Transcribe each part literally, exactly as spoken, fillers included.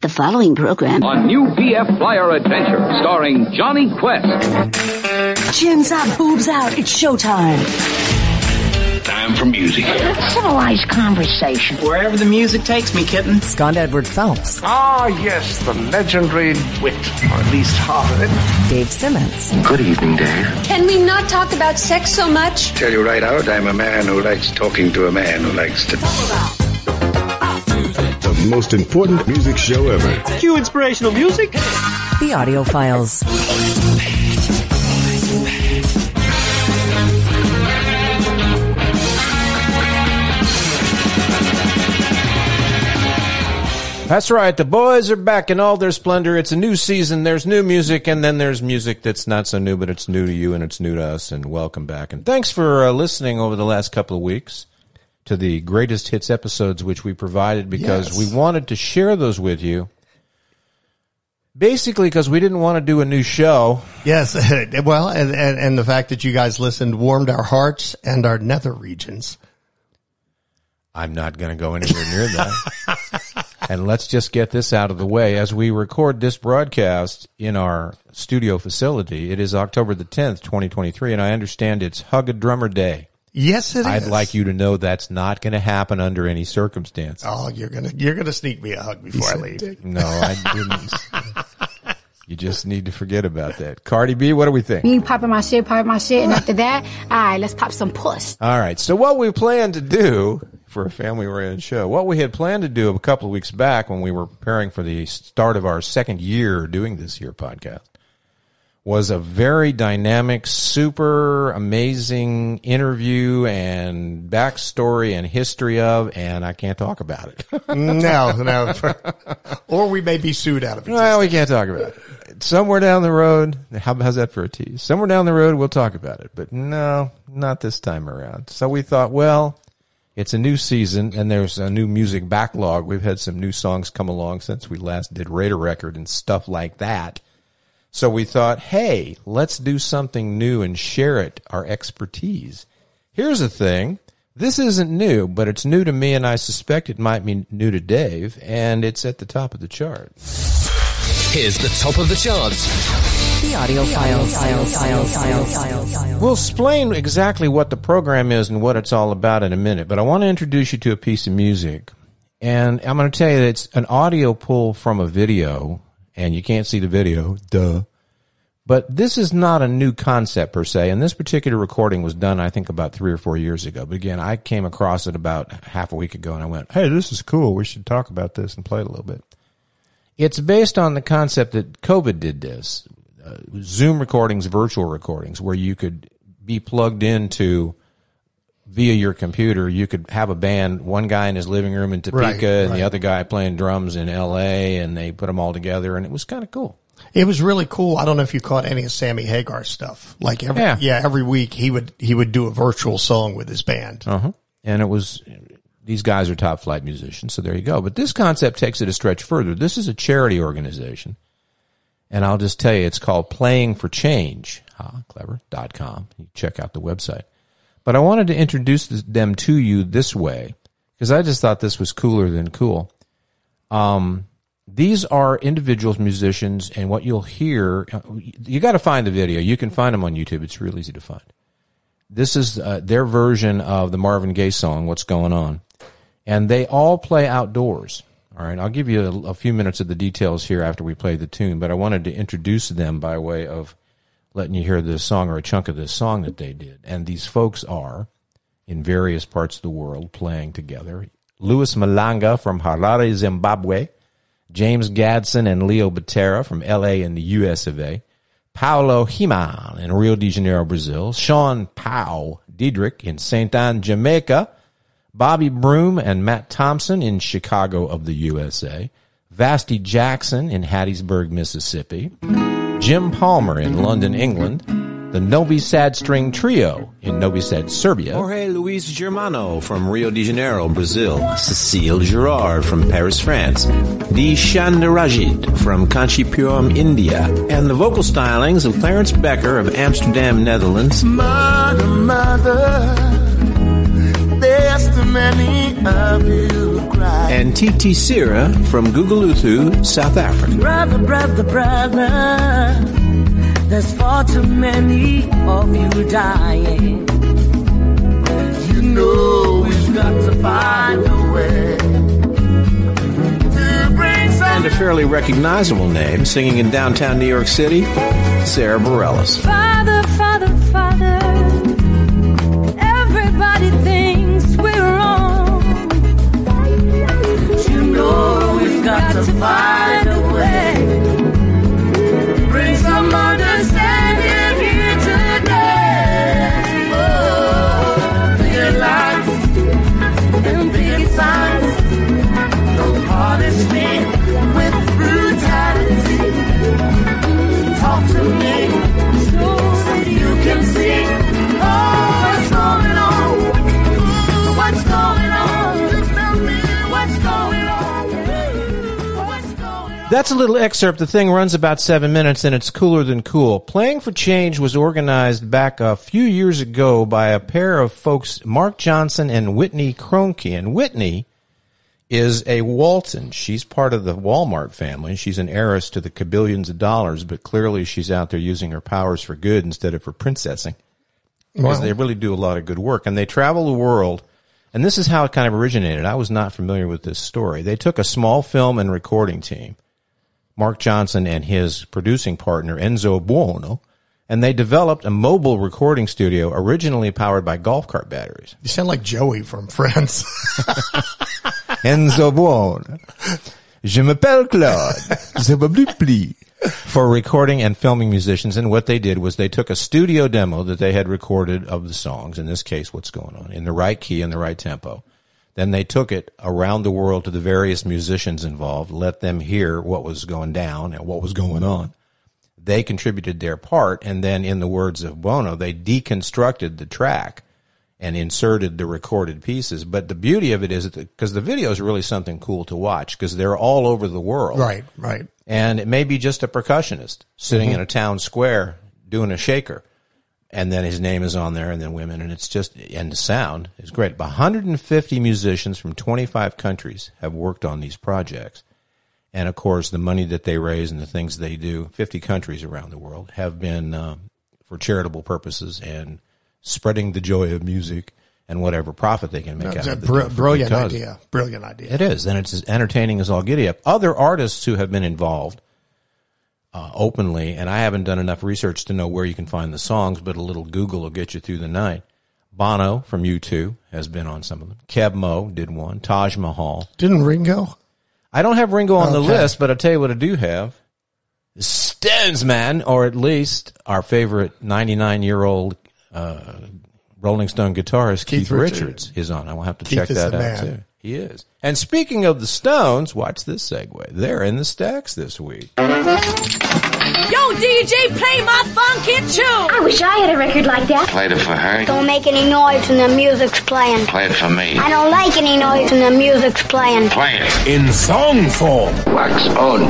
The following program. A new B F Flyer adventure starring Johnny Quest. Chins up, boobs out, it's showtime. Time for music. Civilized conversation. Wherever the music takes me, kitten. Scott Edward Phelps. Ah, yes, the legendary wit, or at least half of it. Dave Simmons. Good evening, Dave. Can we not talk about sex so much? Tell you right out, I'm a man who likes talking to a man who likes to talk about. The most important music show ever. Cue inspirational music. The Audio Files. That's right. The boys are back in all their splendor. It's a new season. There's new music, and then there's music that's not so new, but it's new to you and it's new to us. And welcome back. And thanks for uh, listening over the last couple of weeks to the greatest hits episodes which we provided because yes. we wanted to share those with you. Basically, because we didn't want to do a new show. Yes. Well, and, and, and the fact that you guys listened warmed our hearts and our nether regions. I'm not going to go anywhere near that. And let's just get this out of the way. As we record this broadcast in our studio facility, it is October the tenth, twenty twenty-three, and I understand it's Hug a Drummer Day. Yes, it I'd is. I'd like you to know that's not going to happen under any circumstances. Oh, you're going to you're gonna sneak me a hug before I leave. No, I didn't. You just need to forget about that. Cardi B, what do we think? Me popping my shit, popping my shit, and after that, all right, let's pop some puss. All right, so what we plan to do for a family-oriented show, what we had planned to do a couple of weeks back when we were preparing for the start of our second year doing this here podcast, was a very dynamic, super amazing interview and backstory and history of, and I can't talk about it. no, no. Or we may be sued out of existence. Well, we can't talk about it. Somewhere down the road, how, how's that for a tease? Somewhere down the road, we'll talk about it. But no, not this time around. So we thought, well, it's a new season, and there's a new music backlog. We've had some new songs come along since we last did Raider Record and stuff like that. So we thought, hey, let's do something new and share it, our expertise. Here's the thing. This isn't new, but it's new to me, and I suspect it might be new to Dave, and it's at the top of the chart. Here's the top of the charts. The Audio Files. Files, files, files, files. We'll explain exactly what the program is and what it's all about in a minute, but I want to introduce you to a piece of music. And I'm going to tell you that it's an audio pull from a video, and you can't see the video, duh. But this is not a new concept per se, and this particular recording was done, I think, about three or four years ago. But again, I came across it about half a week ago, and I went, hey, this is cool. We should talk about this and play it a little bit. It's based on the concept that COVID did this. Uh, Zoom recordings, virtual recordings, where you could be plugged into via your computer. You could have a band, one guy in his living room in Topeka right, and right. the other guy playing drums in L A, and they put them all together, and it was kind of cool. It was really cool. I don't know if you caught any of Sammy Hagar's stuff. Like every, yeah. yeah, every week he would, he would do a virtual song with his band. Uh-huh. And it was, these guys are top flight musicians, so there you go. But this concept takes it a stretch further. This is a charity organization. And I'll just tell you, it's called Playing for Change, ah, clever dot com. You check out the website. But I wanted to introduce them to you this way, because I just thought this was cooler than cool. Um, these are individuals, musicians, and what you'll hear, you got to find the video. You can find them on YouTube. It's real easy to find. This is uh, their version of the Marvin Gaye song, What's Going On. And they all play outdoors. All right, I'll give you a, a few minutes of the details here after we play the tune, but I wanted to introduce them by way of letting you hear this song or a chunk of this song that they did. And these folks are in various parts of the world playing together. Louis Malanga from Harare, Zimbabwe. James Gadsden and Leo Butera from L A and the U S of A. Paulo Himan in Rio de Janeiro, Brazil. Sean Powell Diedrich in Saint Anne, Jamaica. Bobby Broom and Matt Thompson in Chicago of the U S A. Vasti Jackson in Hattiesburg, Mississippi. Jim Palmer in London, England. The Novi Sad String Trio in Novi Sad, Serbia. Jorge Luis Germano from Rio de Janeiro, Brazil. Cecile Girard from Paris, France. D. Shandarajit from Kanchipuram, India. And the vocal stylings of Clarence Becker of Amsterdam, Netherlands. Mother, mother, there's too many of you cry. And Titi Sira from Gugaluthu, South Africa. Brother, brother, brother, there's far too many of you dying. You know we've got to find a way to bring some. And a fairly recognizable name, singing in downtown New York City, Sarah Bareilles. Father, Father, Father, everybody thinks we're wrong. You know we've got to find a way. Bring some understanding here today. Oh, picket lines and picket signs. Don't punish me with brutality. Talk to me so you can see oh, what's going on. What's going on? Just tell me what's going on. What's going on? That's a little excerpt. The thing runs about seven minutes, and it's cooler than cool. Playing for Change was organized back a few years ago by a pair of folks, Mark Johnson and Whitney Kroenke. And Whitney is a Walton. She's part of the Walmart family. She's an heiress to the cabillions of dollars, but clearly she's out there using her powers for good instead of for princessing. Because wow. They really do a lot of good work. And they travel the world. And this is how it kind of originated. I was not familiar with this story. They took a small film and recording team, Mark Johnson and his producing partner, Enzo Buono, and they developed a mobile recording studio originally powered by golf cart batteries. You sound like Joey from Friends. Enzo Buono. Je m'appelle Claude. Je m'appelle Pli. For recording and filming musicians. And what they did was they took a studio demo that they had recorded of the songs, in this case, What's Going On, in the right key and the right tempo. Then they took it around the world to the various musicians involved, let them hear what was going down and what was going on. They contributed their part, and then in the words of Bono, they deconstructed the track and inserted the recorded pieces. But the beauty of it is, because the video is really something cool to watch, because they're all over the world. Right, right. And it may be just a percussionist sitting mm-hmm. in a town square doing a shaker, and then his name is on there, and then women, and it's just, and the sound is great. one hundred fifty musicians from twenty-five countries have worked on these projects. And, of course, the money that they raise and the things they do, fifty countries around the world, have been um, for charitable purposes and spreading the joy of music and whatever profit they can make no, out of it. Br- brilliant idea. Brilliant idea. It is, and it's as entertaining as all giddy up. Other artists who have been involved uh, openly, and I haven't done enough research to know where you can find the songs, but a little Google will get you through the night. Bono from U two has been on some of them. Keb Mo did one. Taj Mahal. Didn't Ringo? I don't have Ringo on okay. the list, but I'll tell you what I do have. Stones Man, or at least our favorite ninety-nine-year-old uh, Rolling Stone guitarist, Keith, Keith Richards, Richards, is on. I will have to Keith check that out, man. too. He is. And speaking of the Stones, watch this segue. They're in the stacks this week. Yo, D J, play my funky tune. I wish I had a record like that. Played it for her. Don't make any noise when the music's playing. Play it for me. I don't like any noise when the music's playing. Play it. In song form. Wax on.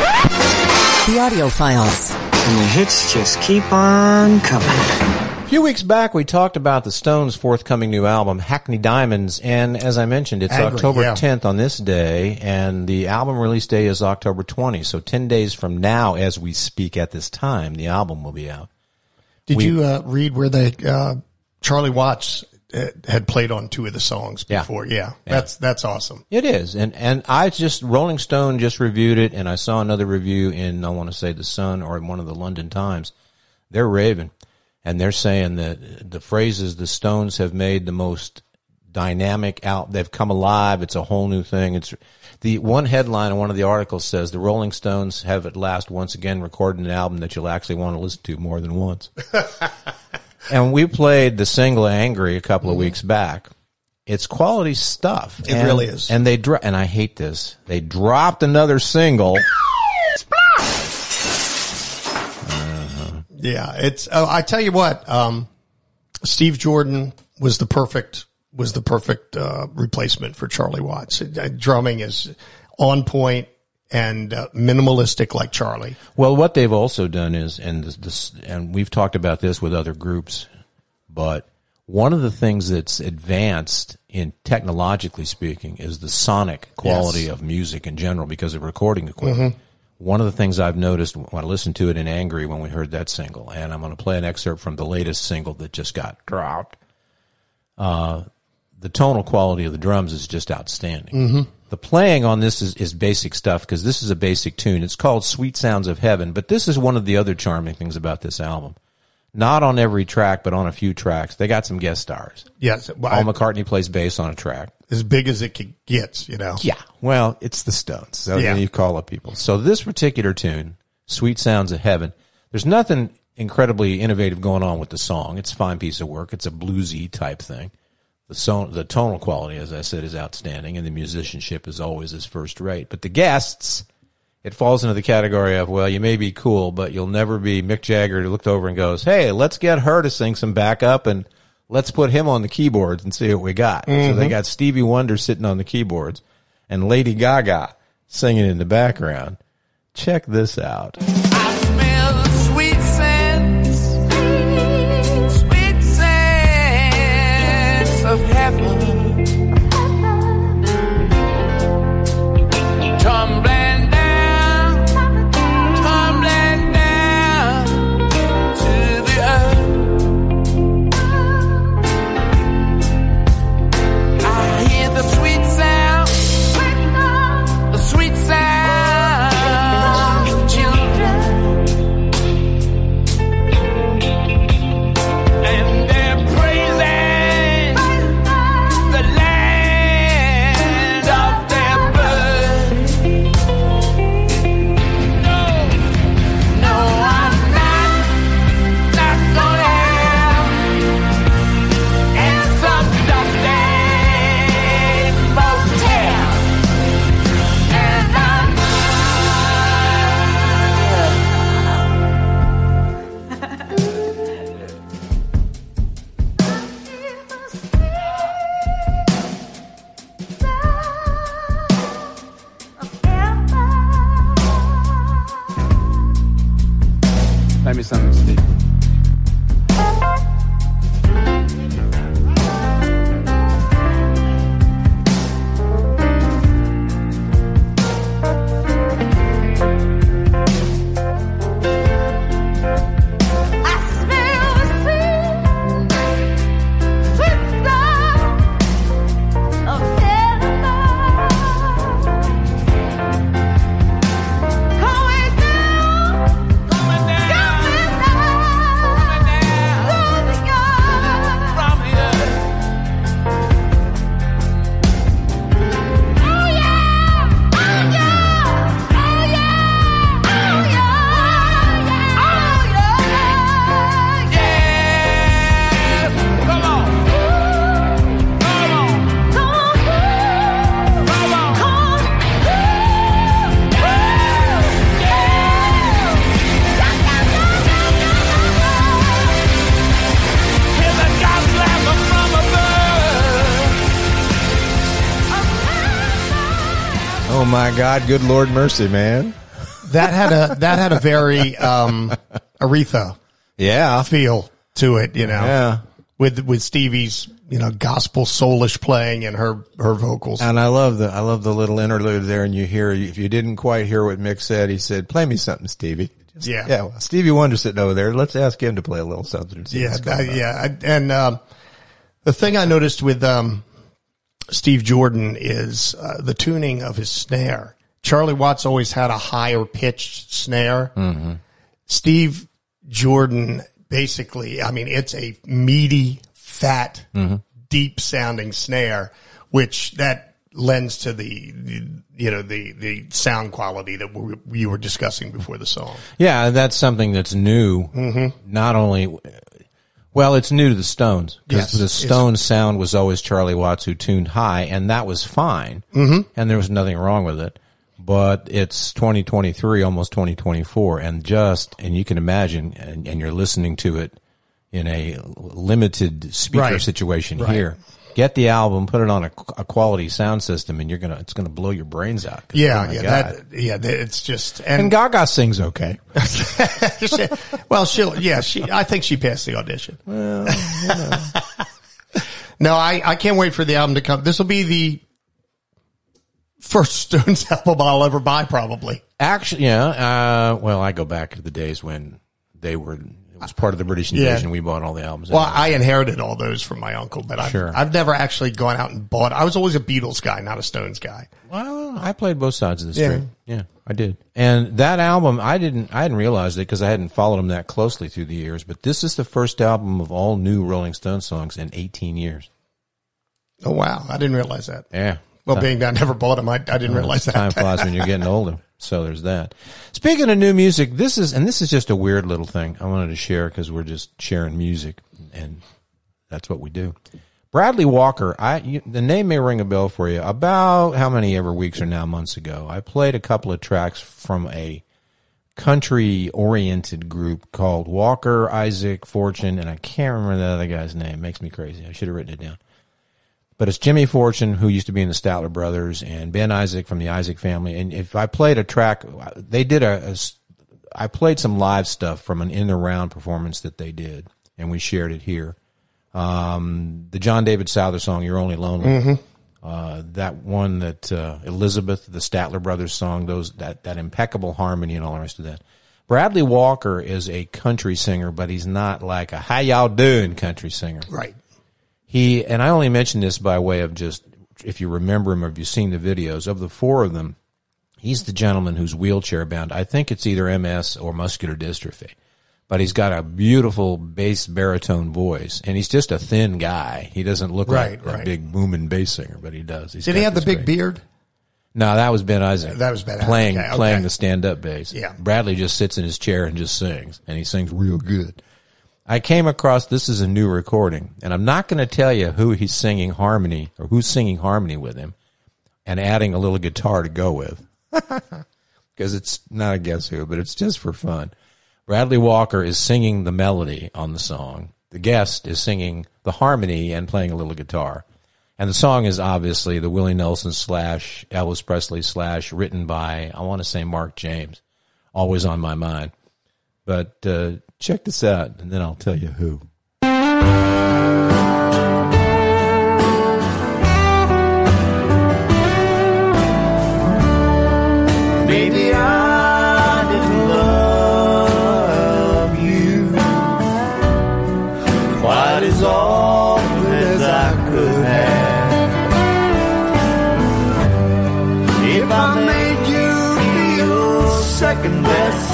The audio files. And the hits just keep on coming. A few weeks back, we talked about the Stones' forthcoming new album, Hackney Diamonds, and as I mentioned, it's Angry, October yeah. tenth on this day, and the album release day is October twentieth, so ten days from now, as we speak at this time, the album will be out. Did we, you uh, read where they uh, Charlie Watts uh, had played on two of the songs before? Yeah, yeah, yeah. that's that's awesome. It is, and and I just Rolling Stone just reviewed it, and I saw another review in I want to say the Sun or in one of the London Times. They're raving. And they're saying that the phrases the Stones have made the most dynamic out. They've come alive. It's a whole new thing. It's the one headline in one of the articles says the Rolling Stones have at last once again recorded an album that you'll actually want to listen to more than once. And we played the single "Angry" a couple of mm-hmm. weeks back. It's quality stuff. It and, really is. And they dro- and I hate this. They dropped another single. Yeah, it's. Oh, I tell you what, um, Steve Jordan was the perfect was the perfect uh, replacement for Charlie Watts. Uh, drumming is on point and uh, minimalistic, like Charlie. Well, what they've also done is, and this, this, and we've talked about this with other groups, but One of the things that's advanced in technologically speaking is the sonic quality yes. of music in general because of recording equipment. Mm-hmm. One of the things I've noticed when I listened to it in Angry when we heard that single, and I'm going to play an excerpt from the latest single that just got dropped, uh, the tonal quality of the drums is just outstanding. Mm-hmm. The playing on this is, is basic stuff because this is a basic tune. It's called Sweet Sounds of Heaven, but this is one of the other charming things about this album. Not on every track, but on a few tracks. They got some guest stars. Yes. Well, Paul I, McCartney plays bass on a track. As big as it gets, you know. Yeah. Well, it's the Stones. So yeah. you call up people. So this particular tune, Sweet Sounds of Heaven, there's nothing incredibly innovative going on with the song. It's a fine piece of work. It's a bluesy type thing. The so, the tonal quality, as I said, is outstanding, and the musicianship is always as first rate. But the guests, it falls into the category of, well, you may be cool, but you'll never be Mick Jagger who looked over and goes, hey, let's get her to sing some backup and let's put him on the keyboards and see what we got. Mm-hmm. So they got Stevie Wonder sitting on the keyboards and Lady Gaga singing in the background. Check this out. I smell the sweet scents, sweet scents of heaven. Tumbling down, tumbling down to the earth. I hear the sweet sound, the sweet sound of children, and they're praising the land of their birth. No, no, I'm not, not gonna have in some dusty motel. And I'm Play me something, Steve. I smell the sweet, sweet sound of heaven. Going down, going down, going down, to the earth. From the earth. Oh yeah, oh yeah, oh yeah, oh yeah, oh yeah, yes. Come on, come on, come on, come on, come Hear the God's laughing from above. Oh, my God. Good Lord mercy, man. That had a that had a very um, Aretha Yeah. feel to it, you know. Yeah. With with Stevie's, you know, gospel soulish playing and her her vocals. And I love the I love the little interlude there, and you hear, if you didn't quite hear what Mick said, he said, play me something, Stevie. Just, Yeah. Yeah. Well, Stevie Wonder sitting over there. Let's ask him to play a little something. And see Yeah, what's going that- on. yeah, I- and um, the thing I noticed with um, Steve Jordan is uh, the tuning of his snare. Charlie Watts always had a higher pitched snare. Mm-hmm. Steve Jordan, basically, I mean, it's a meaty, fat, Mm-hmm. deep sounding snare, which that lends to the, the you know, the, the sound quality that we, we were discussing before the song. Yeah, that's something that's new. Mm-hmm. Not only, well, it's new to the Stones because Yes, the Stones sound was always Charlie Watts who tuned high, and that was fine, Mm-hmm. and there was nothing wrong with it. But it's twenty twenty-three, almost twenty twenty-four, and just, and you can imagine, and, and you're listening to it in a limited speaker Right. situation Right. here. Get the album, put it on a, a quality sound system, and you're gonna, it's gonna blow your brains out. 'Cause, Yeah, oh my yeah, God. that, yeah, that- it's just, and, and, Gaga sings okay. well, she'll, yeah, she, I think she passed the audition. Well, you know. No, I, I can't wait for the album to come. This will be the first Stones album I'll ever buy, probably. Actually, yeah. Uh, well, I go back to the days when they were, it was part of the British invasion. Yeah. We bought all the albums. Well, I inherited all those from my uncle, but I've, Sure. I've never actually gone out and bought. I was always a Beatles guy, not a Stones guy. Well, I played both sides of the Yeah. street. Yeah, I did. And that album, I didn't, I hadn't realized it because I hadn't followed them that closely through the years. But this is the first album of all new Rolling Stones songs in eighteen years. Oh wow, I didn't realize that. Yeah. Well, being that I never bought them, I, I didn't Well, realize that. Time flies when you're getting older. So there's that. Speaking of new music, this is, and this is just a weird little thing I wanted to share because we're just sharing music and that's what we do. Bradley Walker, I, you, the name may ring a bell for you. About how many ever weeks or now months ago, I played a couple of tracks from a country oriented group called Walker, Isaac, Fortune, and I can't remember the other guy's name. It makes me crazy. I should have written it down. But it's Jimmy Fortune, who used to be in the Statler Brothers, and Ben Isaac from the Isaac family. And if I played a track, they did a, a I played some live stuff from an in the round performance that they did, and we shared it here. Um, the John David Souther song, You're Only Lonely. Mm-hmm. Uh, that one that, uh, Elizabeth, the Statler Brothers song, those, that, that impeccable harmony and all the rest of that. Bradley Walker is a country singer, but he's not like a how y'all doing country singer. Right. He, and I only mention this by way of just, if you remember him or if you've seen the videos, of the four of them, he's the gentleman who's wheelchair bound. I think it's either M S or muscular dystrophy. But he's got a beautiful bass baritone voice, and he's just a thin guy. He doesn't look right, like right. a big booming bass singer, but he does. He's Did he have the big great beard? No, that was Ben Isaac. That was Ben playing Isaac. Okay, playing okay. the stand-up bass. Yeah. Bradley just sits in his chair and just sings, and he sings real good. I came across, this is a new recording, and I'm not going to tell you who he's singing harmony, or who's singing harmony with him, and adding a little guitar to go with. Because it's not a guess who, but it's just for fun. Bradley Walker is singing the melody on the song. The guest is singing the harmony and playing a little guitar. And the song is obviously the Willie Nelson slash Elvis Presley slash written by, I want to say Mark James. Always on my mind. But uh, check this out, and then I'll tell you who. Maybe I didn't love you quite as often as I could have. If I made you feel second best,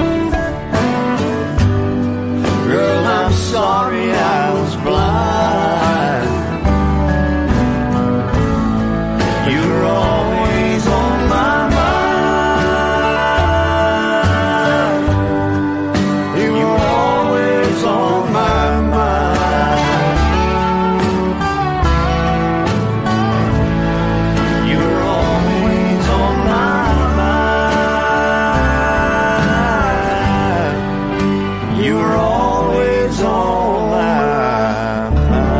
girl, I'm sorry I was blind. You were always on my mind. You were always on my mind. You were always on my mind. You were always on my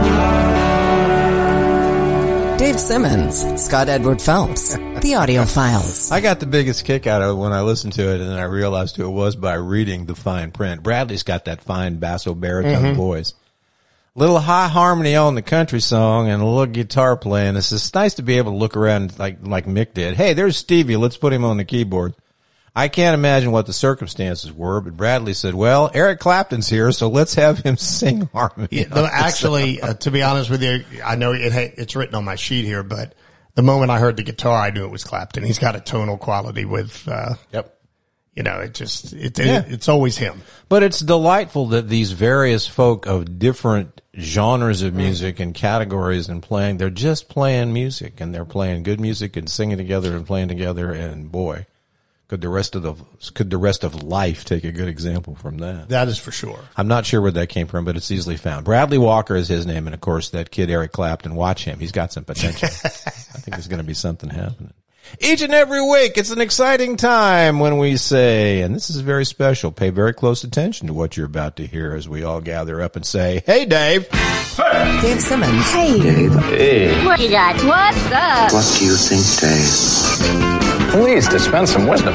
mind. Dave Simmons, Scott Edward Phelps, The Audio Files. I got the biggest kick out of it when I listened to it, and then I realized who it was by reading the fine print. Bradley's got that fine basso baritone Mhm. voice. Little high harmony on the country song and a little guitar playing. It's just nice to be able to look around like like Mick did. Hey, there's Stevie. Let's put him on the keyboard. I can't imagine what the circumstances were, but Bradley said, well, Eric Clapton's here, so let's have him sing harmony. Yeah, though, actually, uh, to be honest with you, I know it, it's written on my sheet here, but the moment I heard the guitar, I knew it was Clapton. He's got a tonal quality with, uh, yep. you know, it just, it, it, Yeah. it's always him. But it's delightful that these various folk of different genres of music and categories and playing, they're just playing music, and they're playing good music and singing together and playing together, and boy, could the rest of the could the rest of life take a good example from that. That is for sure. I'm not sure where that came from, but it's easily found. Bradley Walker is his name, and of course that kid Eric Clapton, watch him. He's got some potential. I think there's going to be something happening. Each and every week, it's an exciting time when we say, and this is very special, pay very close attention to what you're about to hear as we all gather up and say, hey, Dave. Hey. Dave Simmons. Hey. Dave. Hey. What you got? What's up? What do you think, Dave? Please dispense some wisdom.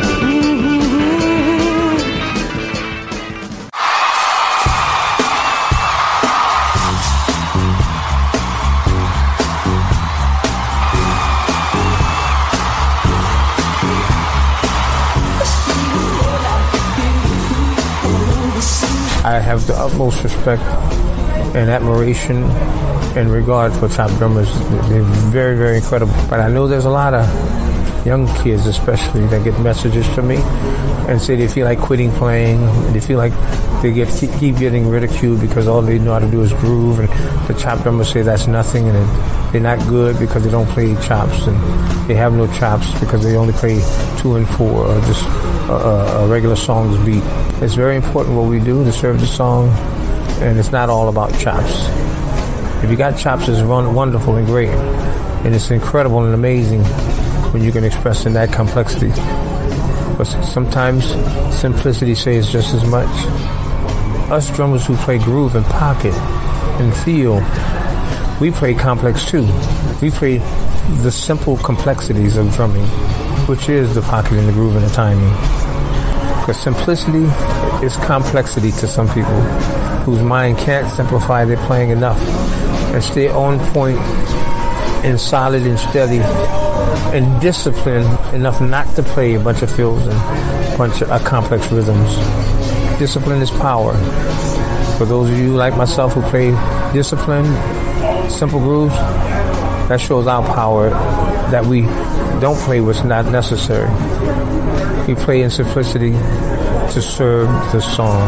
I have the utmost respect and admiration and regard for top drummers. They're very, very incredible. But I know there's a lot of young kids especially that get messages from me and say they feel like quitting playing. They feel like they get keep getting ridiculed because all they know how to do is groove, and the top drummers say that's nothing, and they're not good because they don't play chops, and they have no chops because they only play two and four or just a, a regular song's beat. It's very important what we do to serve the song, and it's not all about chops. If you got chops, it's wonderful and great, and it's incredible and amazing when you can express in that complexity. But sometimes simplicity says just as much. Us drummers who play groove and pocket and feel, we play complex too. We play the simple complexities of drumming, which is the pocket and the groove and the timing. Because simplicity is complexity to some people whose mind can't simplify their playing enough and stay on point and solid and steady and disciplined enough not to play a bunch of fills and a bunch of uh, complex rhythms. Discipline is power. For those of you like myself who play disciplined, simple grooves, that shows our power that we don't play what's not necessary. We play in simplicity to serve the song.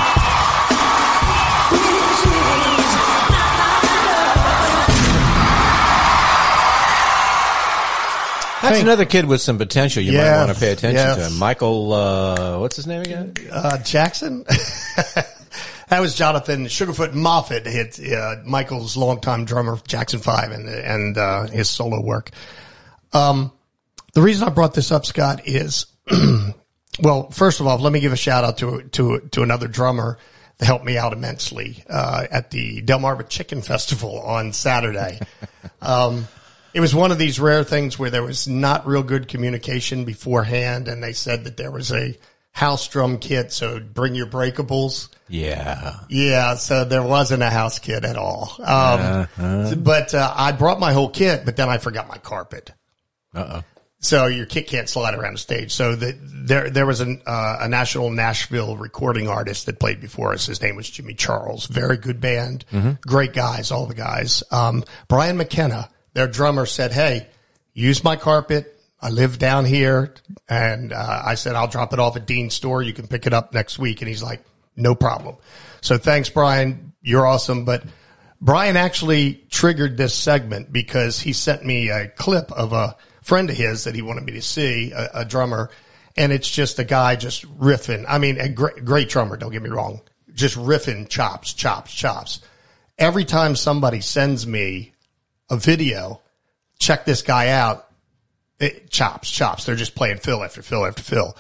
That's another kid with some potential. You yes, might want to pay attention yes. to him. Michael, uh, what's his name again? Uh, Jackson. That was Jonathan Sugarfoot Moffett, hit, uh, Michael's longtime drummer, Jackson five, and, and, uh, his solo work. Um, the reason I brought this up, Scott, is, well, first of all, let me give a shout out to, to, to another drummer that helped me out immensely, uh, at the Delmarva Chicken Festival on Saturday. Um, It was one of these rare things where there was not real good communication beforehand, and they said that there was a house drum kit, so bring your breakables. Yeah. Yeah, so there wasn't a house kit at all. Um, uh-huh. But uh, I brought my whole kit, but then I forgot my carpet. Uh-oh. So your kit can't slide around the stage. So the, there there was an, uh, a national Nashville recording artist that played before us. His name was Jimmy Charles. Very good band. Mm-hmm. Great guys, all the guys. Um, Brian McKenna, their drummer, said, hey, use my carpet. I live down here. And uh, I said, I'll drop it off at Dean's store. You can pick it up next week. And he's like, no problem. So thanks, Brian. You're awesome. But Brian actually triggered this segment because he sent me a clip of a friend of his that he wanted me to see, a, a drummer. And it's just a guy just riffing. I mean, a great, great drummer, don't get me wrong. Just riffing chops, chops, chops. Every time somebody sends me a video, check this guy out, it, chops, chops. They're just playing fill after fill after fill.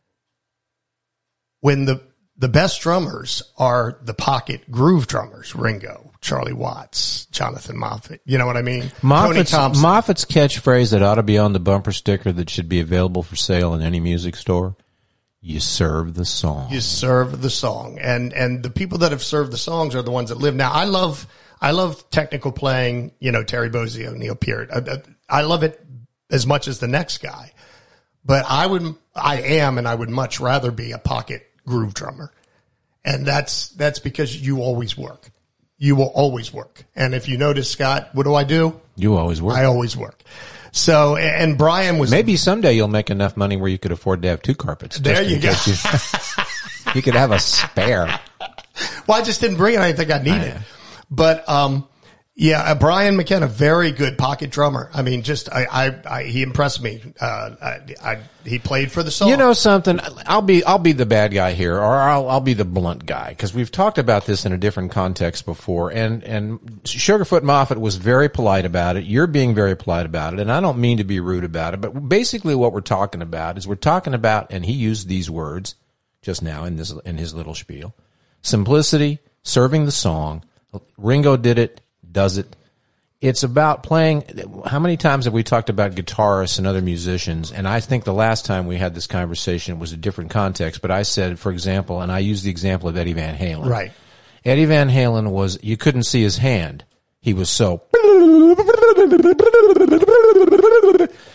When the, the best drummers are the pocket groove drummers, Ringo, Charlie Watts, Jonathan Moffett. You know what I mean? Moffat's, Tony Thompson. Moffat's catchphrase that ought to be on the bumper sticker that should be available for sale in any music store. You serve the song. You serve the song. And, and the people that have served the songs are the ones that live. Now, I love, I love technical playing, you know, Terry Bozzio, Neil Peart. I, I love it as much as the next guy. But I would, I am, and I would much rather be a pocket groove drummer. And that's, that's because you always work. You will always work. And if you notice, Scott, what do I do? You always work. I always work. So, and Brian was... Maybe someday you'll make enough money where you could afford to have two carpets. There you go. You, you could have a spare. Well, I just didn't bring it. I didn't think I needed it. But, um, yeah, uh, Brian McKenna, very good pocket drummer. I mean, just, I, I, I he impressed me. Uh, I, I, he played for the song. You know something? I'll be, I'll be the bad guy here, or I'll, I'll be the blunt guy, because we've talked about this in a different context before, and, and Sugarfoot Moffett was very polite about it. You're being very polite about it, and I don't mean to be rude about it, but basically what we're talking about is we're talking about, and he used these words just now in this, in his little spiel, simplicity, serving the song. Ringo did it. Does it. It's about playing. How many times have we talked about guitarists and other musicians? And I think the last time we had this conversation, it was a different context. But I said, for example, and I used the example of Eddie Van Halen. Right. Eddie Van Halen was, you couldn't see his hand. He was so.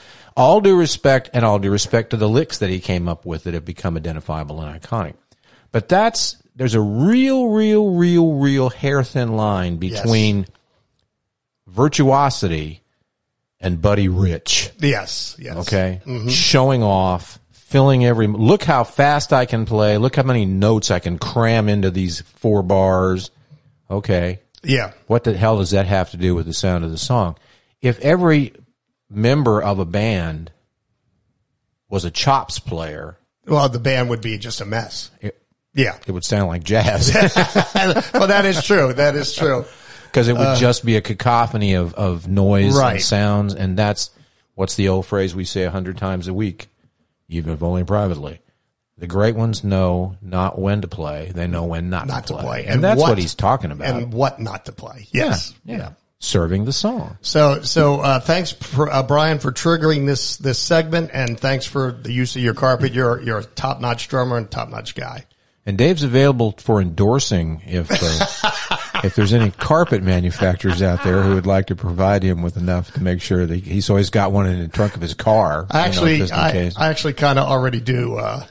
All due respect, and all due respect to the licks that he came up with that have become identifiable and iconic. But that's, there's a real, real, real, real hair-thin line between yes. virtuosity and Buddy Rich. Yes, yes. Okay? Mm-hmm. Showing off, filling every, look how fast I can play, look how many notes I can cram into these four bars. Okay. Yeah. What the hell does that have to do with the sound of the song? If every member of a band was a chops player, well, the band would be just a mess. It, yeah. It would sound like jazz. Well, that is true. That is true. Because it would uh, just be a cacophony of, of noise right. and sounds. And that's, what's the old phrase we say a hundred times a week, even if only privately. The great ones know not when to play. They know when not, not to, play. to play. And, and that's what, what he's talking about. And what not to play. Yes. Yeah. yeah. Serving the song. So, so, uh, thanks, for, uh, Brian, for triggering this, this segment. And thanks for the use of your carpet. You're, you're a top-notch drummer and top-notch guy. And Dave's available for endorsing if uh, if there's any carpet manufacturers out there who would like to provide him with enough to make sure that he's always got one in the trunk of his car. Actually, you know, I, I actually kind of already do. Uh.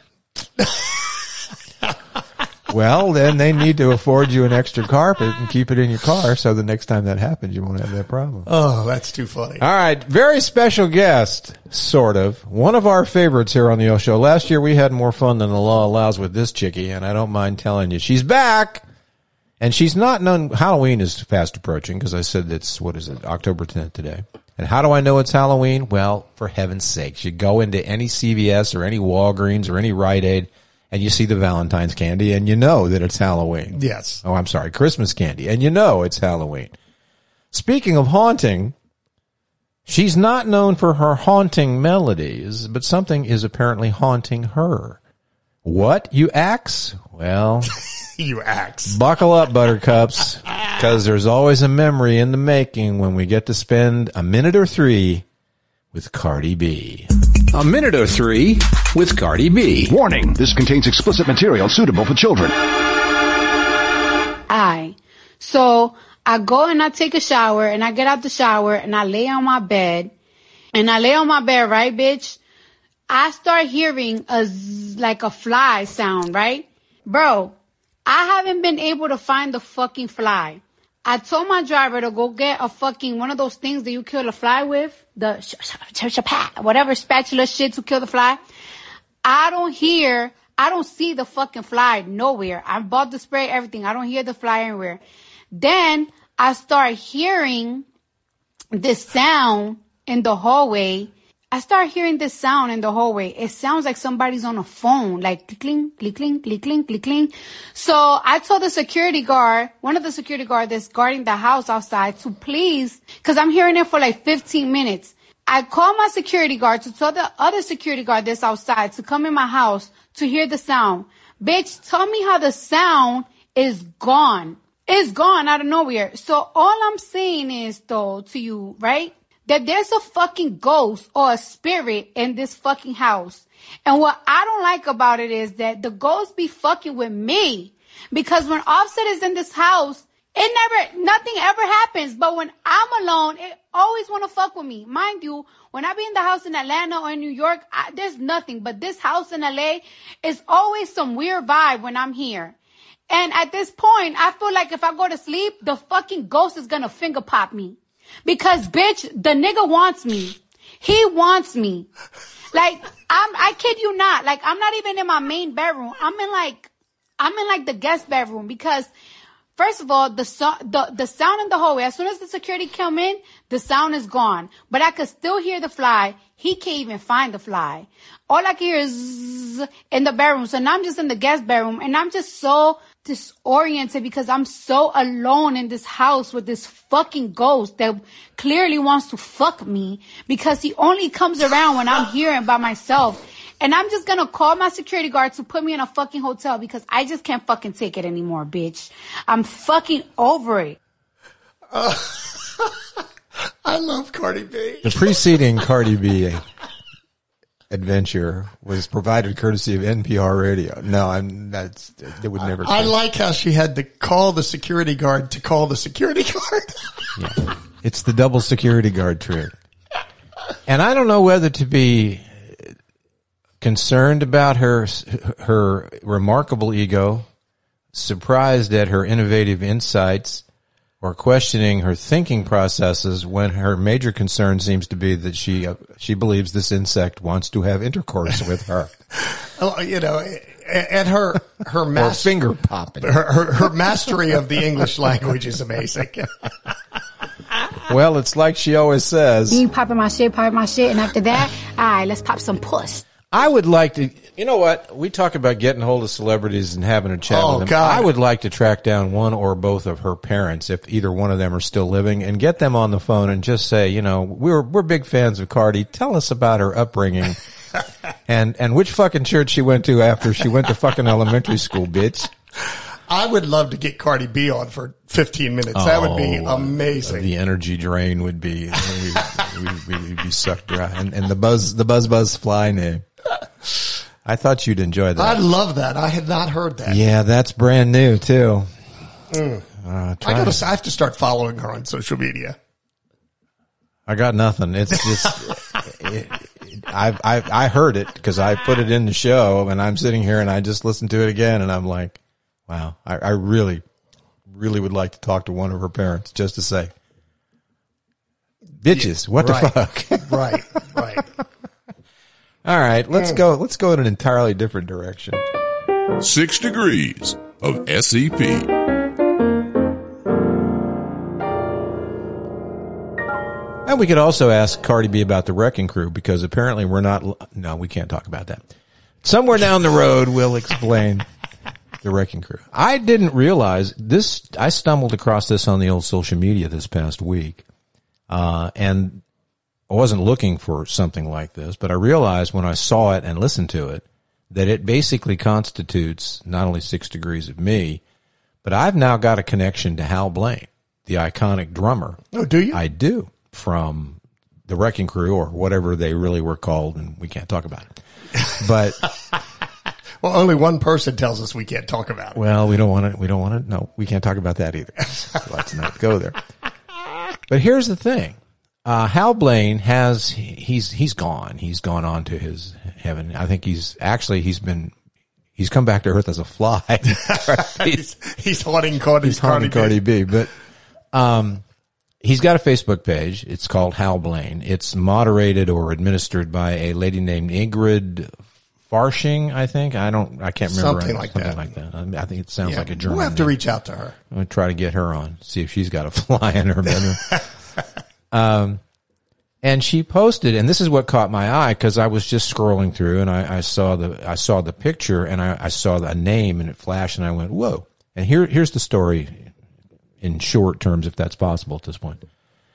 Well, then they need to afford you an extra carpet and keep it in your car so the next time that happens, you won't have that problem. Oh, that's too funny. All right. Very special guest, sort of. One of our favorites here on the O Show. Last year we had more fun than the law allows with this chickie, and I don't mind telling you. She's back, and she's not known. Halloween is fast approaching because I said it's, what is it, October tenth today. And how do I know it's Halloween? Well, for heaven's sakes, you go into any C V S or any Walgreens or any Rite Aid, and you see the Valentine's candy, and you know that it's Halloween. Yes. Oh, I'm sorry, Christmas candy, and you know it's Halloween. Speaking of haunting, she's not known for her haunting melodies, but something is apparently haunting her. What, you ax? Well, you ax. Buckle up, buttercups, because there's always a memory in the making when we get to spend a minute or three with Cardi B. A minute or three with Cardi B. Warning, this contains explicit material suitable for children. I. So I go and I take a shower and I get out the shower and I lay on my bed and I lay on my bed, right, bitch? I start hearing a zzz, like a fly sound, right? Bro, I haven't been able to find the fucking fly. I told my driver to go get a fucking one of those things that you kill a fly with, the sh- sh- sh- whatever spatula shit to kill the fly. I don't hear, I don't see the fucking fly nowhere. I bought the spray, everything. I don't hear the fly anywhere. Then I start hearing this sound in the hallway. I start hearing this sound in the hallway. It sounds like somebody's on a phone, like cling, cling, cling, cling, cling, cling, cling. So I told the security guard, one of the security guards that's guarding the house outside, to please, because I'm hearing it for like fifteen minutes. I called my security guard to tell the other security guard that's outside to come in my house to hear the sound. Bitch, tell me how the sound is gone. It's gone out of nowhere. So all I'm saying is, though, to you, right? That there's a fucking ghost or a spirit in this fucking house. And what I don't like about it is that the ghost be fucking with me. Because when Offset is in this house, it never, nothing ever happens. But when I'm alone, it always want to fuck with me. Mind you, when I be in the house in Atlanta or in New York, I, there's nothing. But this house in L A is always some weird vibe when I'm here. And at this point, I feel like if I go to sleep, the fucking ghost is going to finger pop me. Because, bitch, the nigga wants me. He wants me. Like, I'm, I kid you not. Like, I'm not even in my main bedroom. I'm in like, I'm in like the guest bedroom because, first of all, the, so, the, the sound in the hallway, as soon as the security come in, the sound is gone. But I could still hear the fly. He can't even find the fly. All I can hear is zzz in the bedroom. So now I'm just in the guest bedroom and I'm just so disoriented because I'm so alone in this house with this fucking ghost that clearly wants to fuck me because he only comes around when I'm here and by myself. And I'm just gonna call my security guard to put me in a fucking hotel because I just can't fucking take it anymore, bitch. I'm fucking over it. Uh, I love Cardi B. The preceding Cardi B adventure was provided courtesy of N P R Radio. No, I'm that's it would never. I, I like how she had to call the security guard to call the security guard. Yeah. It's the double security guard trick. And I don't know whether to be concerned about her her remarkable ego, surprised at her innovative insights, or questioning her thinking processes when her major concern seems to be that she uh, she believes this insect wants to have intercourse with her. You know, and her her mas- or finger popping. Her, her, her mastery of the English language is amazing. Well, it's like she always says. You popping my shit, popping my shit, and after that, all right, let's pop some puss. I would like to, you know what? We talk about getting hold of celebrities and having a chat Oh, with them. God. I would like to track down one or both of her parents, if either one of them are still living, and get them on the phone and just say, you know, we're we're big fans of Cardi. Tell us about her upbringing and and which fucking church she went to after she went to fucking elementary school, bitch. I would love to get Cardi B on for fifteen minutes. Oh, that would be amazing. The energy drain would be, we, we, we, we'd be sucked dry. And, and the buzz, the buzz buzz fly name. I thought you'd enjoy that. I love that. I had not heard that. Yeah, that's brand new too. Mm. Uh, I gotta, I have to start following her on social media. I got nothing. It's just, it, I, I, I heard it because I put it in the show, and I'm sitting here and I just listened to it again, and I'm like, wow, I, I really, really would like to talk to one of her parents just to say, bitches, what right, the fuck? Right, right. All right, let's go. Let's go in an entirely different direction. Six degrees of S E P. And we could also ask Cardi B about the Wrecking Crew, because apparently we're not. No, we can't talk about that. Somewhere down the road, we'll explain the Wrecking Crew. I didn't realize this. I stumbled across this on the old social media this past week, uh, and I wasn't looking for something like this, but I realized when I saw it and listened to it that it basically constitutes not only Six Degrees of me, but I've now got a connection to Hal Blaine, the iconic drummer. Oh, do you? I do, from the Wrecking Crew, or whatever they really were called, and we can't talk about it. But well, only one person tells us we can't talk about it. Well, we don't want to. We don't want to. No, we can't talk about that either. Let's not go there. But here's the thing. Uh, Hal Blaine has, he's, he's gone. He's gone on to his heaven. I think he's actually, he's been, he's come back to earth as a fly. he's, he's haunting Cardi, he's haunting Cardi B. But, um, he's got a Facebook page. It's called Hal Blaine. It's moderated or administered by a lady named Ingrid Farshing, I think. I don't, I can't remember. Something like something that. like that. I, mean, I think it sounds yeah, like a German. We'll have to name. reach out to her. I'm going to try to get her on, see if she's got a fly in her bedroom. Um, and she posted, and this is what caught my eye, because I was just scrolling through and I, I saw the, I saw the picture and I, I saw the name and it flashed and I went, whoa. And here, here's the story in short terms, if that's possible at this point.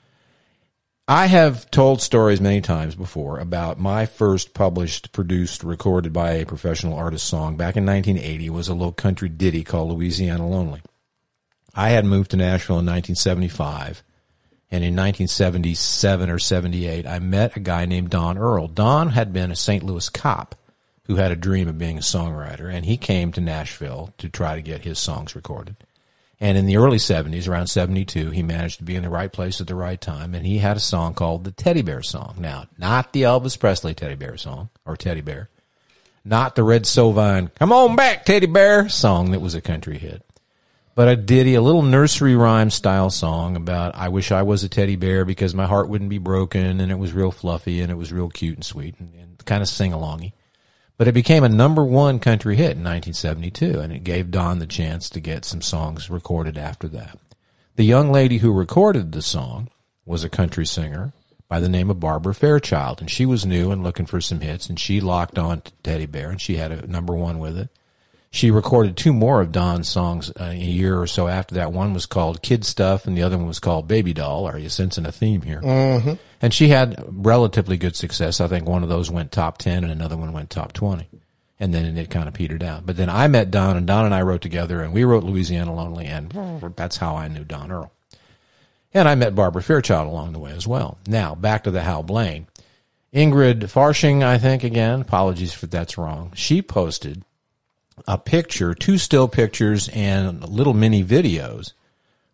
I have told stories many times before about my first published, produced, recorded by a professional artist song back in nineteen eighty was a little country ditty called Louisiana Lonely. I had moved to Nashville in nineteen seventy-five. And in nineteen seventy-seven or seventy-eight, I met a guy named Don Earl. Don had been a Saint Louis cop who had a dream of being a songwriter, and he came to Nashville to try to get his songs recorded. And in the early seventies, around seventy-two, he managed to be in the right place at the right time, and he had a song called the Teddy Bear Song. Now, not the Elvis Presley Teddy Bear Song, or Teddy Bear. Not the Red Sovine, Come On Back, Teddy Bear song that was a country hit. But a ditty, a little nursery rhyme style song about I wish I was a teddy bear because my heart wouldn't be broken, and it was real fluffy and it was real cute and sweet and, and kind of sing-alongy. But it became a number one country hit in nineteen seventy-two, and it gave Don the chance to get some songs recorded after that. The young lady who recorded the song was a country singer by the name of Barbara Fairchild, and she was new and looking for some hits, and she locked on to Teddy Bear, and she had a number one with it. She recorded two more of Don's songs uh, a year or so after that. One was called Kid Stuff, and the other one was called Baby Doll. Are you sensing a theme here? Mm-hmm. And she had relatively good success. I think one of those went top ten, and another one went top twenty. And then it kind of petered out. But then I met Don, and Don and I wrote together, and we wrote Louisiana Lonely, and that's how I knew Don Earl. And I met Barbara Fairchild along the way as well. Now, back to the Hal Blaine. Ingrid Farshing, I think, again, apologies if that's wrong. She posted a picture, two still pictures and little mini videos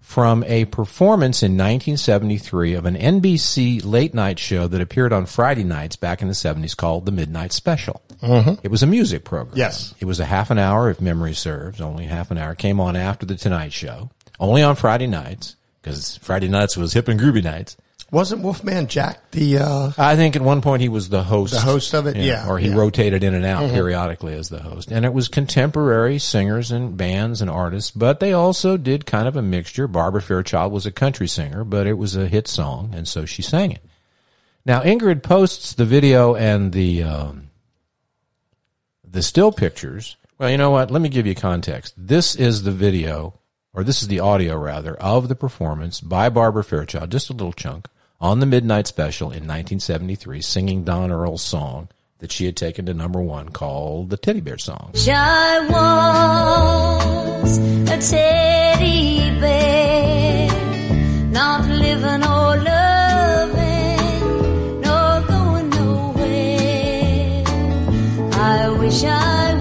from a performance in nineteen seventy-three of an N B C late night show that appeared on Friday nights back in the seventies called The Midnight Special. Mm-hmm. It was a music program. Yes. It was a half an hour, if memory serves, only half an hour. It came on after The Tonight Show, only on Friday nights, because Friday nights was hip and groovy nights. Wasn't Wolfman Jack the... Uh, I think at one point he was the host. The host of it, yeah. Or he yeah. rotated in and out Mm-hmm. periodically as the host. And it was contemporary singers and bands and artists, but they also did kind of a mixture. Barbara Fairchild was a country singer, but it was a hit song, and so she sang it. Now, Ingrid posts the video and the um, the still pictures. Well, you know what? Let me give you context. This is the video, or this is the audio, rather, of the performance by Barbara Fairchild, just a little chunk, on the Midnight Special in nineteen seventy-three, singing Don Earl's song that she had taken to number one called the Teddy Bear Song. I was a teddy bear, not living or loving, nor going nowhere. I wish I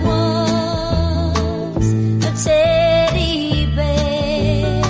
was a teddy bear,